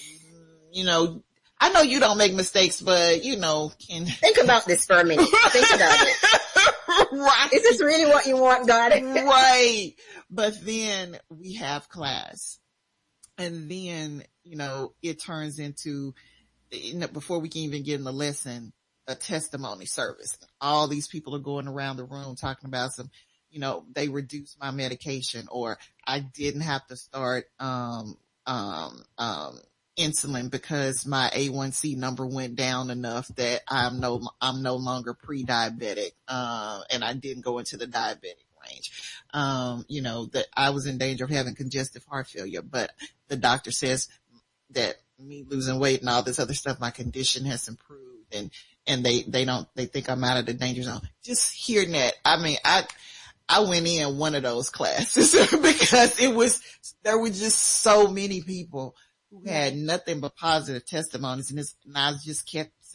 S2: you know, I know you don't make mistakes, but you know, can
S3: think about this for a minute. Think about it.
S2: Right.
S3: Is this really what you want, God?
S2: Right. But then we have class, and then, you know, it turns into, you know, before we can even get in the lesson, a testimony service. All these people are going around the room talking about some, you know, they reduced my medication, or I didn't have to start, um, um, um, insulin because my A one C number went down enough that I'm no, I'm no longer pre-diabetic. Uh, and I didn't go into the diabetic range. Um, you know, that I was in danger of having congestive heart failure, but the doctor says that me losing weight and all this other stuff, my condition has improved, and, and they, they don't, they think I'm out of the danger zone. Just hearing that, I mean, I, I went in one of those classes because it was, there were just so many people who had nothing but positive testimonies, and, this, and I just kept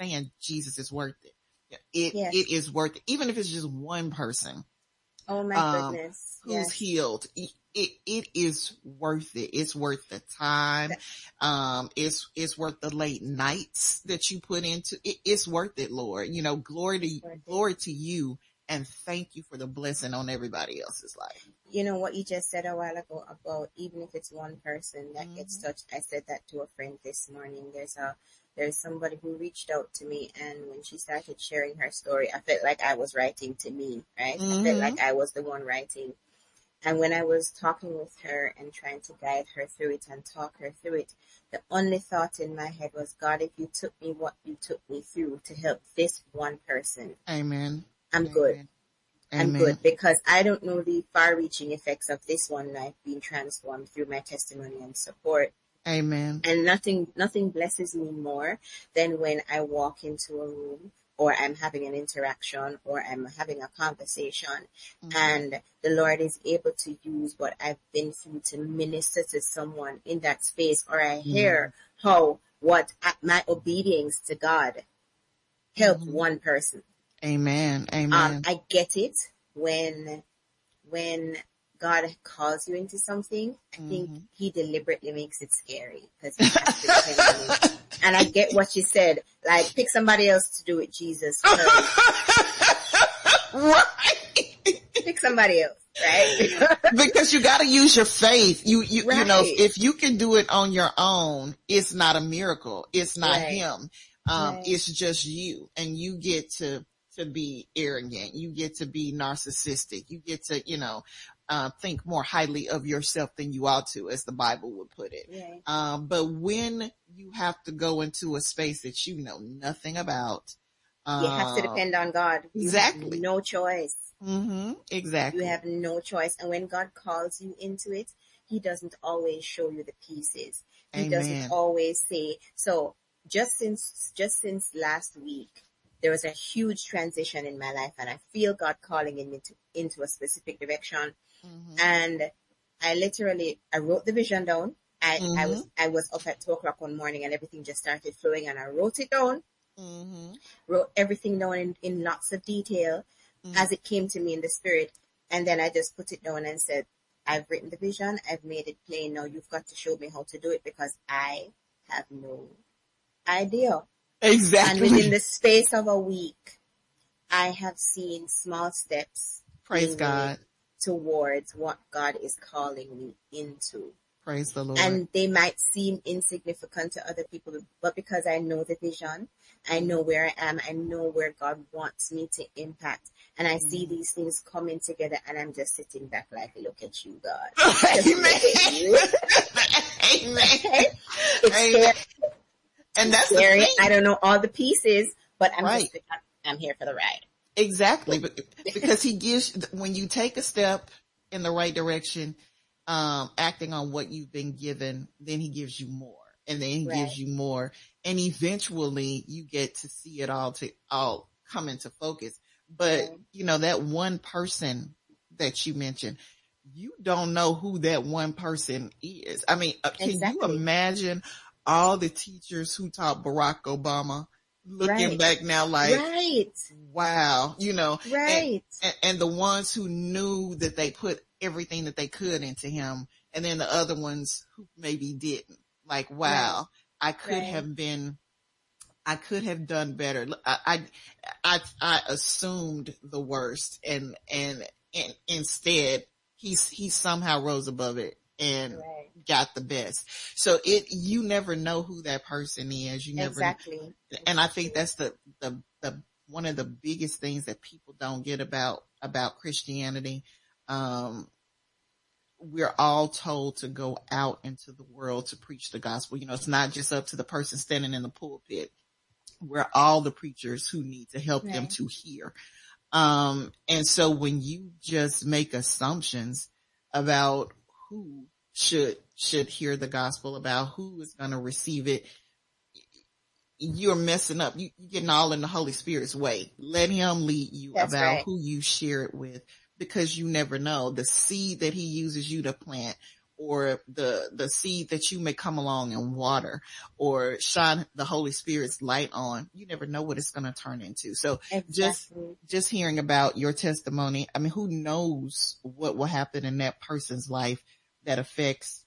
S2: saying Jesus is worth it. It,
S3: Yes.
S2: it is worth it. Even if it's just one person.
S3: Oh my
S2: um,
S3: goodness.
S2: Who's
S3: Yes.
S2: healed. It, it, it is worth it. It's worth the time. Um, it's, it's worth the late nights that you put into it. It's worth it, Lord. You know, glory to, glory to you, and thank you for the blessing on everybody else's life.
S3: You know what you just said a while ago about even if it's one person that mm-hmm. gets touched. I said that to a friend this morning. There's a, there's somebody who reached out to me, and when she started sharing her story, I felt like I was writing to me, right? Mm-hmm. I felt like I was the one writing. And when I was talking with her and trying to guide her through it and talk her through it, the only thought in my head was, God, if you took me what you took me through to help this one person,
S2: Amen.
S3: I'm
S2: Amen.
S3: good. I'm
S2: Amen.
S3: good, because I don't know the far-reaching effects of this one life being transformed through my testimony and support.
S2: Amen.
S3: And nothing, nothing blesses me more than when I walk into a room, or I'm having an interaction, or I'm having a conversation, mm-hmm. and the Lord is able to use what I've been through to minister to someone in that space, or I hear mm-hmm. how what my obedience to God helped mm-hmm. one person.
S2: Amen. Amen.
S3: Um, I get it when, when God calls you into something. I mm-hmm. think He deliberately makes it scary, because He has to depend on it. And I get what you said. Like, pick somebody else to do it, Jesus.
S2: Right.
S3: Pick somebody else, right?
S2: Because you got to use your faith. You, you,
S3: right.
S2: you know, if you can do it on your own, it's not a miracle. It's not
S3: right.
S2: Him. Um,
S3: right.
S2: It's just you, and you get to. to be arrogant. You get to be narcissistic. You get to, you know, uh, think more highly of yourself than you ought to, as the Bible would put it.
S3: Yeah.
S2: Um, but when you have to go into a space that you know nothing about,
S3: you uh, have to depend on God. You
S2: exactly.
S3: have no choice.
S2: Mm-hmm. Exactly.
S3: You have no choice. And when God calls you into it, He doesn't always show you the pieces. He
S2: Amen.
S3: doesn't always say, so just since, just since last week, there was a huge transition in my life, and I feel God calling in me to, into a specific direction. Mm-hmm. And I literally, I wrote the vision down. I, mm-hmm. I was, I was up at two o'clock one morning, and everything just started flowing, and I wrote it down, mm-hmm. wrote everything down in, in lots of detail mm-hmm. as it came to me in the spirit. And then I just put it down and said, I've written the vision. I've made it plain. Now you've got to show me how to do it, because I have no idea.
S2: Exactly.
S3: And within the space of a week, I have seen small steps.
S2: Praise God.
S3: Towards what God is calling me into.
S2: Praise the Lord.
S3: And they might seem insignificant to other people, but because I know the vision, I know where I am, I know where God wants me to impact. And I mm-hmm. see these things coming together, and I'm just sitting back like, look at you, God.
S2: Amen.
S3: You.
S2: Amen.
S3: It's
S2: Amen. And that's
S3: scary.
S2: The thing.
S3: I don't know all the pieces, but I'm
S2: right.
S3: just, I'm here for the ride.
S2: Exactly. But because He gives, when you take a step in the right direction, um, acting on what you've been given, then He gives you more, and then He right. gives you more. And eventually you get to see it all to all come into focus. But right. you know, that one person that you mentioned, you don't know who that one person is. I mean, can exactly. you imagine all the teachers who taught Barack Obama, looking
S3: right.
S2: back now like,
S3: right.
S2: wow, you know,
S3: right.
S2: and, and, and the ones who knew that they put everything that they could into him, and then the other ones who maybe didn't. Like, wow, right. I could right. have been, I could have done better. I, I, I, I assumed the worst, and, and, and instead he's, he somehow rose above it and right. got the best. So it, you never know who that person is. You never,
S3: exactly.
S2: And I think that's the, the, the, one of the biggest things that people don't get about, about Christianity. Um, we're all told to go out into the world to preach the gospel. You know, it's not just up to the person standing in the pulpit. We're all the preachers who need to help right. them to hear. Um, and so when you just make assumptions about who should, should hear the gospel, about who is going to receive it, you're messing up. You, you're getting all in the Holy Spirit's way. Let Him lead you That's about right. who you share it with, because you never know the seed that He uses you to plant, or the, the seed that you may come along and water or shine the Holy Spirit's light on, you never know what it's going to turn into. So
S3: Exactly.
S2: just, just hearing about your testimony, I mean, who knows what will happen in that person's life that affects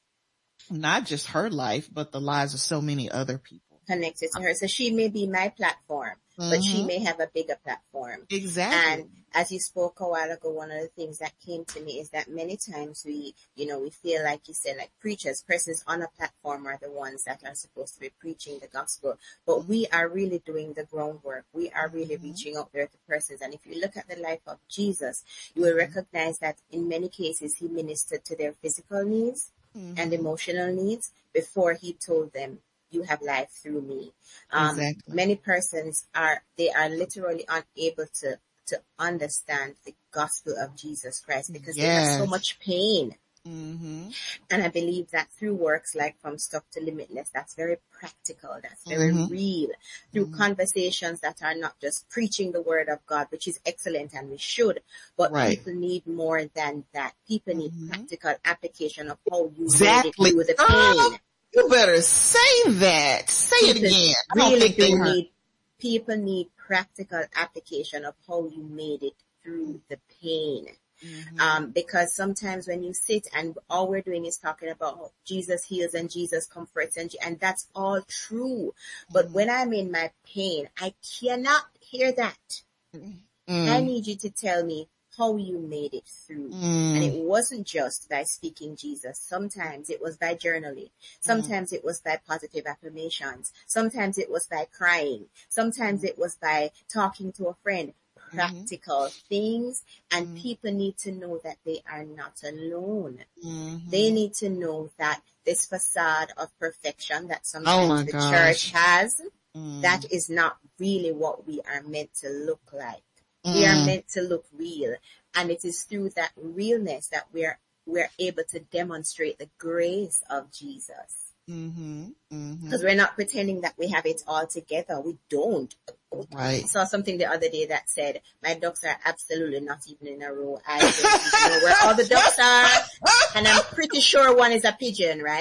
S2: not just her life, but the lives of so many other people
S3: connected to her. So she may be my platform, mm-hmm. but she may have a bigger platform.
S2: Exactly.
S3: And as you spoke a while ago, one of the things that came to me is that many times we, you know, we feel like you said, like preachers, persons on a platform are the ones that are supposed to be preaching the gospel, but we are really doing the groundwork. We are really mm-hmm. reaching out there to persons. And if you look at the life of Jesus, you will recognize that in many cases he ministered to their physical needs mm-hmm. and emotional needs before he told them, you have life through me. Um, exactly. Many persons are, they are literally unable to, to understand the gospel of Jesus Christ because yes. they have so much pain. Mm-hmm. And I believe that through works like From Stuck to Limitless, that's very practical. That's very mm-hmm. real. Through mm-hmm. conversations that are not just preaching the word of God, which is excellent and we should, but right. people need more than that. People need mm-hmm. practical application of how you
S2: exactly.
S3: made it through the pain.
S2: You better say that. Say
S3: people
S2: it again. I
S3: really
S2: don't think they
S3: do
S2: heard.
S3: need, people need practical application of how you made it through the pain. Mm-hmm. Um, because sometimes when you sit and all we're doing is talking about how Jesus heals and Jesus comforts and, and that's all true. But mm-hmm. when I'm in my pain, I cannot hear that. Mm-hmm. I need you to tell me how you made it through. Mm. And it wasn't just by speaking Jesus. Sometimes it was by journaling. Sometimes mm. it was by positive affirmations. Sometimes it was by crying. Sometimes it was by talking to a friend. Practical mm-hmm. things. And mm. people need to know that they are not alone. Mm-hmm. They need to know that this facade of perfection that sometimes oh the gosh. church has, mm. that is not really what we are meant to look like. We are meant to look real, and it is through that realness that we're we're able to demonstrate the grace of Jesus. Mm-hmm, mm-hmm. Because we're not pretending that we have it all together. We don't.
S2: Right.
S3: I saw something the other day that said, my ducks are absolutely not even in a row. I don't even know where all the ducks are. And I'm pretty sure one is a pigeon, right?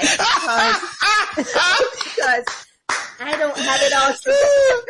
S3: Because, because I don't have it all together.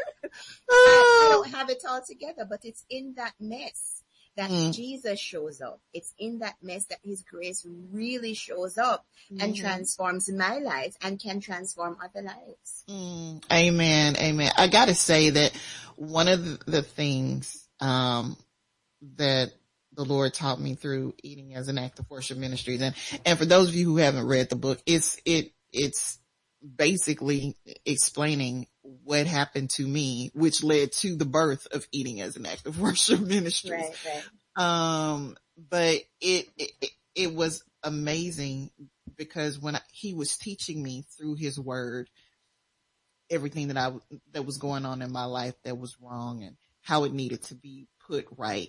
S3: I don't have it all together, but it's in that mess that mm. Jesus shows up. It's in that mess that his grace really shows up mm. and transforms my life and can transform other lives.
S2: Mm. Amen. Amen. I gotta say that one of the things, um, that the Lord taught me through Eating as an Act of Worship Ministries, and, and for those of you who haven't read the book, it's, it, it's basically explaining what happened to me, which led to the birth of Eating as an Act of Worship Ministries.
S3: Right, right.
S2: Um, but it, it, it was amazing because when I, he was teaching me through his word, everything that I, that was going on in my life that was wrong and how it needed to be put right.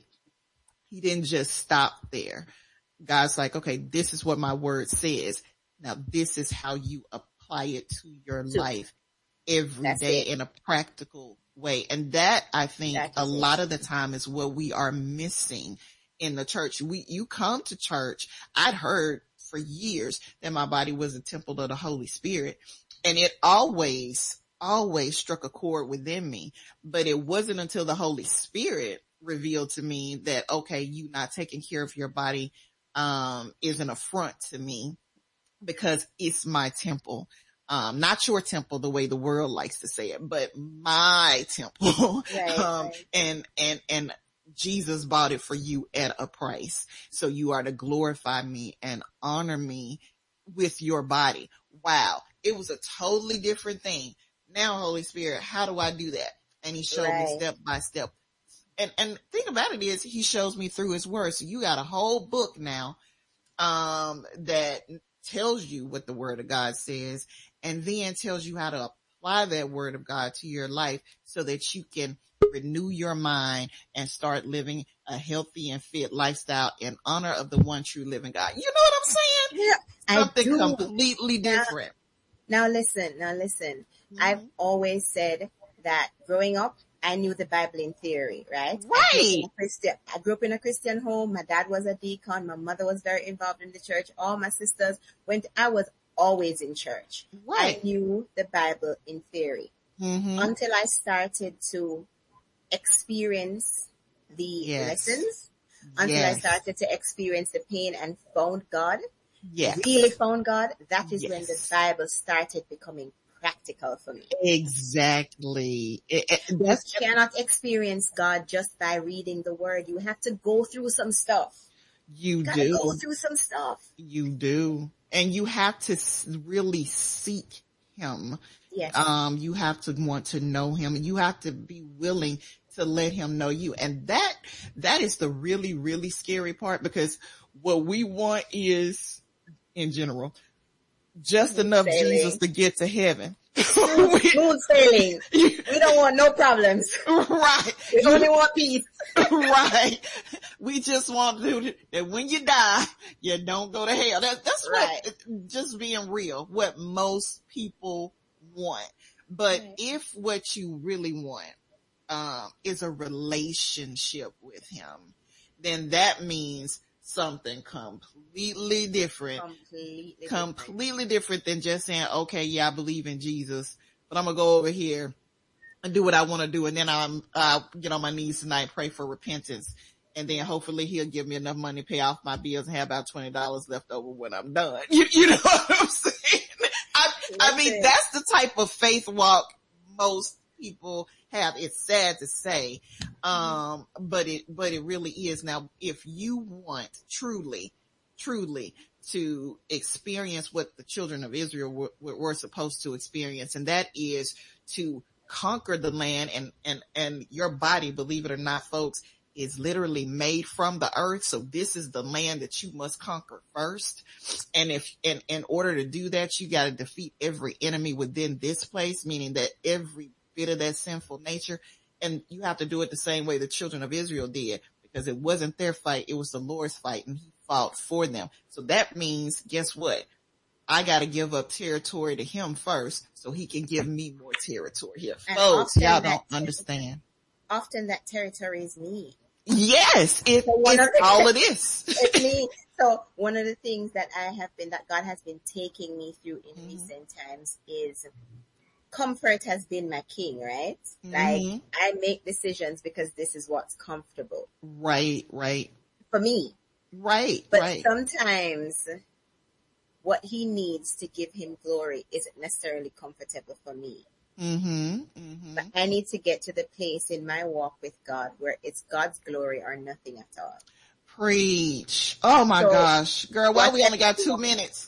S2: He didn't just stop there. God's like, okay, this is what my word says. Now this is how you apply it to your so, life every That's day it. in a practical way. And that, I think, That's a it. lot of the time is what we are missing in the church. We, you come to church. I'd heard for years that my body was a temple of the Holy Spirit, and it always, always struck a chord within me. But it wasn't until the Holy Spirit revealed to me that, okay, you not taking care of your body, um, is an affront to me because it's my temple. Um, not your temple the way the world likes to say it, but my temple.
S3: Right,
S2: um,
S3: right.
S2: and, and, and Jesus bought it for you at a price. So you are to glorify me and honor me with your body. Wow. It was a totally different thing. Now, Holy Spirit, how do I do that? And he showed right. me step by step. And, and the thing about it is he shows me through his word. So you got a whole book now, um, that tells you what the word of God says, and then tells you how to apply that word of God to your life so that you can renew your mind and start living a healthy and fit lifestyle in honor of the one true living God. You know what I'm saying?
S3: Yeah,
S2: Something completely different.
S3: Now, now listen, now listen. Mm-hmm. I've always said that growing up, I knew the Bible in theory, right?
S2: Right.
S3: I Christian. I grew up in a Christian home. My dad was a deacon. My mother was very involved in the church. All my sisters went. I was always in church.
S2: Right.
S3: I knew the Bible in theory
S2: Mm-hmm.
S3: until I started to experience the
S2: Yes.
S3: lessons. Until
S2: Yes.
S3: I started to experience the pain and found God.
S2: Yes.
S3: Really found God. That is when the
S2: Yes.
S3: Bible started becoming practical for me.
S2: Exactly. It- it-
S3: You
S2: that's
S3: cannot experience God just by reading the word. You have to go through some stuff.
S2: you
S3: You gotta go
S2: do.
S3: through some stuff.
S2: You do. And you have to s- really seek him.
S3: Yes.
S2: Um, you have to want to know him. You have to be willing to let him know you. And that, that is the really, really scary part, because what we want is, in general, just enough
S3: Sailing.
S2: Jesus to get to heaven.
S3: Smooth, smooth sailing. We don't want no problems.
S2: Right.
S3: We only want peace.
S2: Right. We just want to, that when you die, you don't go to hell. That, that's
S3: Right.
S2: what, just being real, what most people want. But
S3: Right.
S2: if what you really want, um, is a relationship with him, then that means something completely different.
S3: Completely different.
S2: completely different than just saying, okay, yeah, I believe in Jesus, but I'm gonna go over here and do what I want to do, and then I'm I'll get on my knees tonight, pray for repentance, and then hopefully he'll give me enough money to pay off my bills and have about twenty dollars left over when I'm done. You, you know what I'm saying? I, I mean,
S3: Listen.
S2: that's the type of faith walk most people have. It's sad to say, um, but it but it really is. Now, if you want truly, truly to experience what the children of Israel were, were supposed to experience, and that is to conquer the land, and and and your body, believe it or not, folks, is literally made from the earth. So this is the land that you must conquer first. And if in in order to do that, you got to defeat every enemy within this place, meaning that every bit of that sinful nature, and you have to do it the same way the children of Israel did, because it wasn't their fight, it was the Lord's fight, and he fought for them. So that means, guess what? I got to give up territory to him first so he can give me more territory here.
S3: And
S2: Folks,
S3: often
S2: y'all
S3: that-
S2: don't understand.
S3: Often that territory is me.
S2: Yes, it,
S3: So one
S2: it's
S3: of the-
S2: all it is.
S3: It's me. So one of the things that I have been, that God has been taking me through in
S2: Mhm.
S3: recent times is comfort has been my king, right? Like
S2: Mhm.
S3: I make decisions because this is what's comfortable
S2: Right, right,
S3: for me.
S2: right,
S3: But
S2: right.
S3: sometimes what he needs to give him glory isn't necessarily comfortable for me.
S2: Mm-hmm, mm-hmm.
S3: But I need to get to the place in my walk with God where it's God's glory or nothing at all.
S2: Preach. Oh my
S3: So,
S2: gosh. Girl, why
S3: what-
S2: we only got two minutes?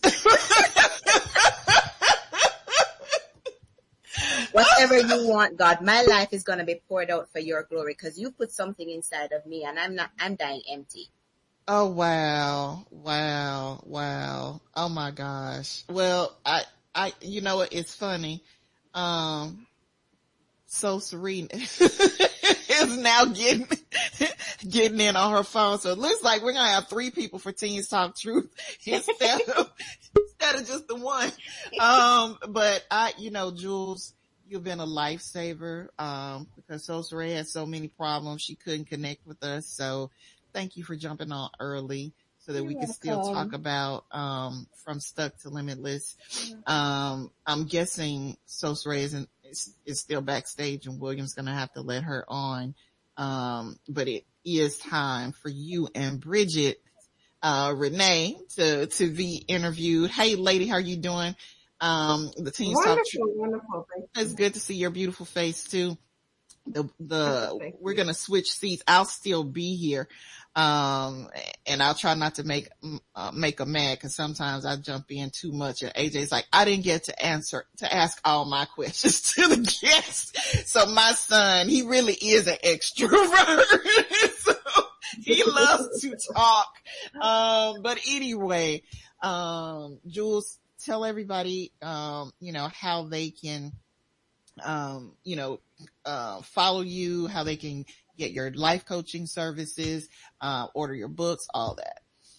S3: Whatever you want, God, my life is going to be poured out for your glory because you put something inside of me and I'm not, I'm dying empty.
S2: Oh wow, wow, wow. Oh my gosh. Well, I, I, you know what? It's funny. Um, so Serena is now getting, getting in on her phone. So it looks like we're going to have three people for Teens Talk Truth instead of, instead of just the one. Um, but I, you know, Jules, you've been a lifesaver, um, because Sosere had so many problems. She couldn't connect with us. So thank you for jumping on early so that
S3: You're
S2: we can still
S3: welcome.
S2: talk about, um, From Stuck to Limitless. Um, I'm guessing Sosere isn't, is, is still backstage and William's going to have to let her on. Um, but it is time for you and Bridget, uh, Renee to, to be interviewed. Hey lady, how are you doing? Um, the Teens Talk
S4: Wonderful,
S2: Truth.
S4: wonderful. Thank you.
S2: It's good to see your beautiful face too. The, the,
S4: Thank
S2: we're
S4: you.
S2: going to switch seats. I'll still be here. Um, and I'll try not to make, uh, make them mad because sometimes I jump in too much and A J's like, I didn't get to answer, to ask all my questions to the guests. So my son, he really is an extrovert. So he loves to talk. Um, but anyway, um, Jules, tell everybody, um, you know, how they can, um, you know, uh, follow you, how they can get your life coaching services, uh, order your books, all that.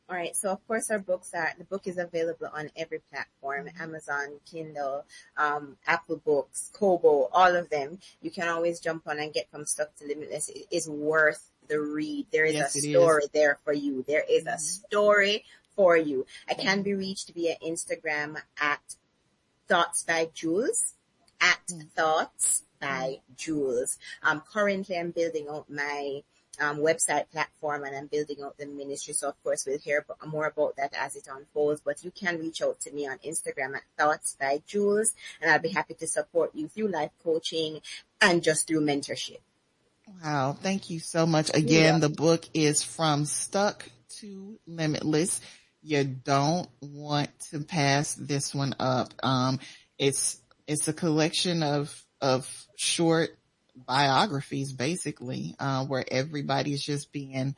S3: All right. So of course our books are, the book is available on every platform, Amazon, Kindle, um, Apple Books, Kobo, all of them. You can always jump on and get From Stuck to Limitless. It is worth the read. There is
S2: Yes,
S3: a
S2: it
S3: story
S2: is.
S3: there for you. There is
S2: Mhm.
S3: a story for you. I can be reached via Instagram at Thoughts by Jules, at
S2: Mm.
S3: Thoughts by Jules. Um, currently I'm building out my um, website platform and I'm building out the ministry. So of course we'll hear ab- more about that as it unfolds, but you can reach out to me on Instagram at Thoughts by Jules, and I'll be happy to support you through life coaching and just through mentorship.
S2: Wow. Thank you so much. Again, the book is From Stuck to Limitless. You don't want to pass this one up. Um, it's, it's a collection of, of short biographies, basically, uh, where everybody's just being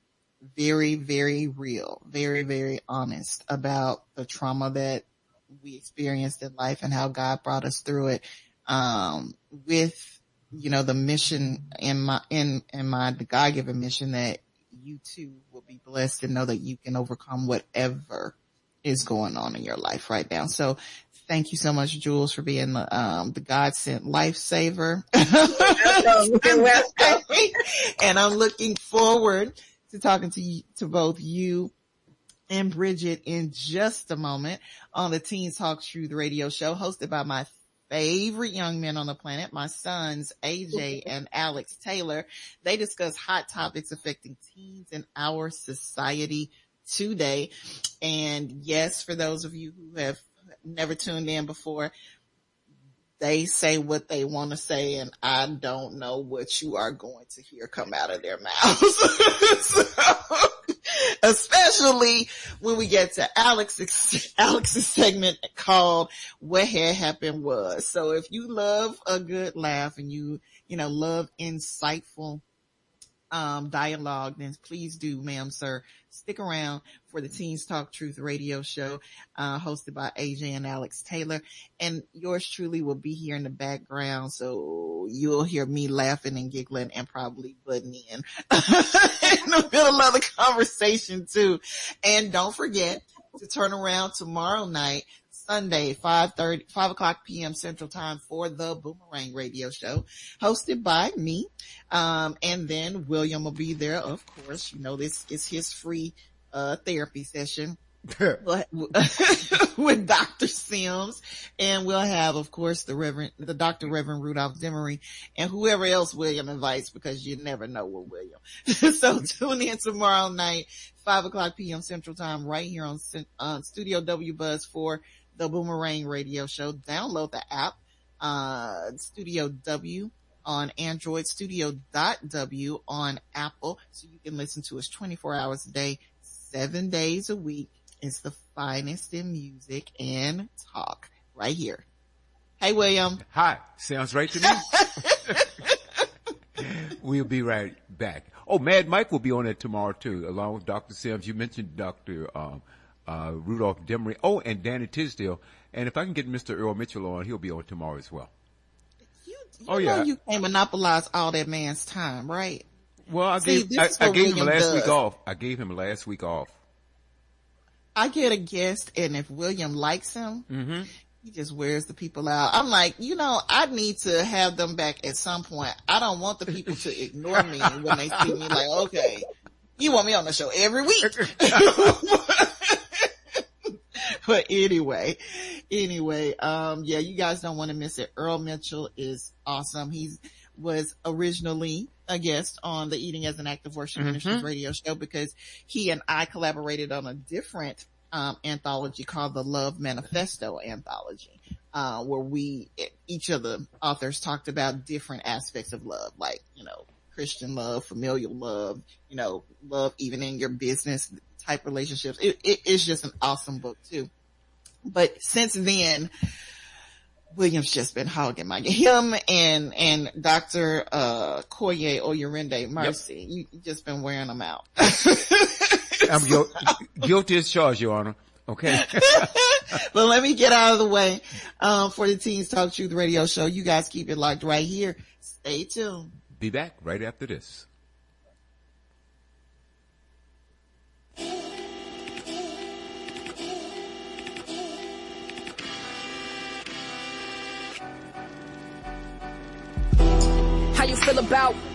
S2: very, very real, very, very honest about the trauma that we experienced in life and how God brought us through it. Um, with, you know, the mission in my, in, in my, the God-given mission that you too will be blessed and know that you can overcome whatever is going on in your life right now. So thank you so much, Jules, for being the, um, the God sent lifesaver.
S3: Welcome. You're welcome.
S2: And I'm looking forward to talking to you, to both you and Bridget in just a moment on the Teens Talk Truth radio show hosted by my favorite young men on the planet, my sons, A J and Alex Taylor. They discuss hot topics affecting teens in our society today. And yes, for those of you who have never tuned in before, they say what they want to say, and I don't know what you are going to hear come out of their mouths. So, especially when we get to Alex's, Alex's segment called What Had Happened Was. So if you love a good laugh and you, you know, love insightful um, dialogue, then please do, ma'am, sir, stick around for the Teens Talk Truth radio show, uh, hosted by A J and Alex Taylor. And yours truly will be here in the background. So you'll hear me laughing and giggling and probably butting in in the middle of the conversation too. And don't forget to turn around tomorrow night, Sunday, five thirty, five o'clock p.m. Central Time for the Boomerang Radio Show, hosted by me. Um, and then William will be there, of course. You know, this is his free, uh, therapy session with Doctor Sims. And we'll have, of course, the Reverend, the Doctor Reverend Rudolph Demery and whoever else William invites, because you never know with William. So tune in tomorrow night, five o'clock p.m. Central Time, right here on, on Studio W Buzz for the Boomerang Radio Show. Download the app, uh, Studio W on Android, studio dot w on Apple, so you can listen to us twenty-four hours a day, seven days a week. It's the finest in music and talk right here. Hey, William.
S1: Hi. Sounds right to me. We'll be right back. Oh, Mad Mike will be on it tomorrow too, along with Doctor Sims. You mentioned Doctor Um, uh, Rudolph Demery. Oh, and Danny Tisdale. And if I can get Mister Earl Mitchell on, he'll be on tomorrow as well.
S2: You, you
S1: oh,
S2: know
S1: yeah.
S2: You can't monopolize all that man's time, right?
S1: Well, I
S2: See,
S1: gave, I, I gave
S2: William
S1: him last
S2: does.
S1: week off. I gave him last week off.
S2: I get a guest, and if William likes him,
S1: Mm-hmm.
S2: he just wears the people out. I'm like, you know, I need to have them back at some point. I don't want the people to ignore me when they see me like, okay, you want me on the show every week. But anyway, anyway, um, yeah, you guys don't want to miss it. Earl Mitchell is awesome. He's was originally a guest on the Eating as an Act of Worship
S1: Mm-hmm.
S2: Ministries radio show, because he and I collaborated on a different um anthology called the Love Manifesto anthology, uh where we, each of the authors talked about different aspects of love, like, you know, Christian love, familial love, you know, love even in your business type relationships. It, it is just an awesome book too. But since then, William's just been hogging my, him and, and Doctor, uh, Koye Oyerinde Mercy. Yep. You, you just been wearing them out.
S1: I'm gu- guilty as charged, Your Honor. Okay.
S2: But let me get out of the way, um, for the Teens Talk Truth radio show. You guys keep it locked right here. Stay tuned.
S1: Be back right after this.
S4: feel about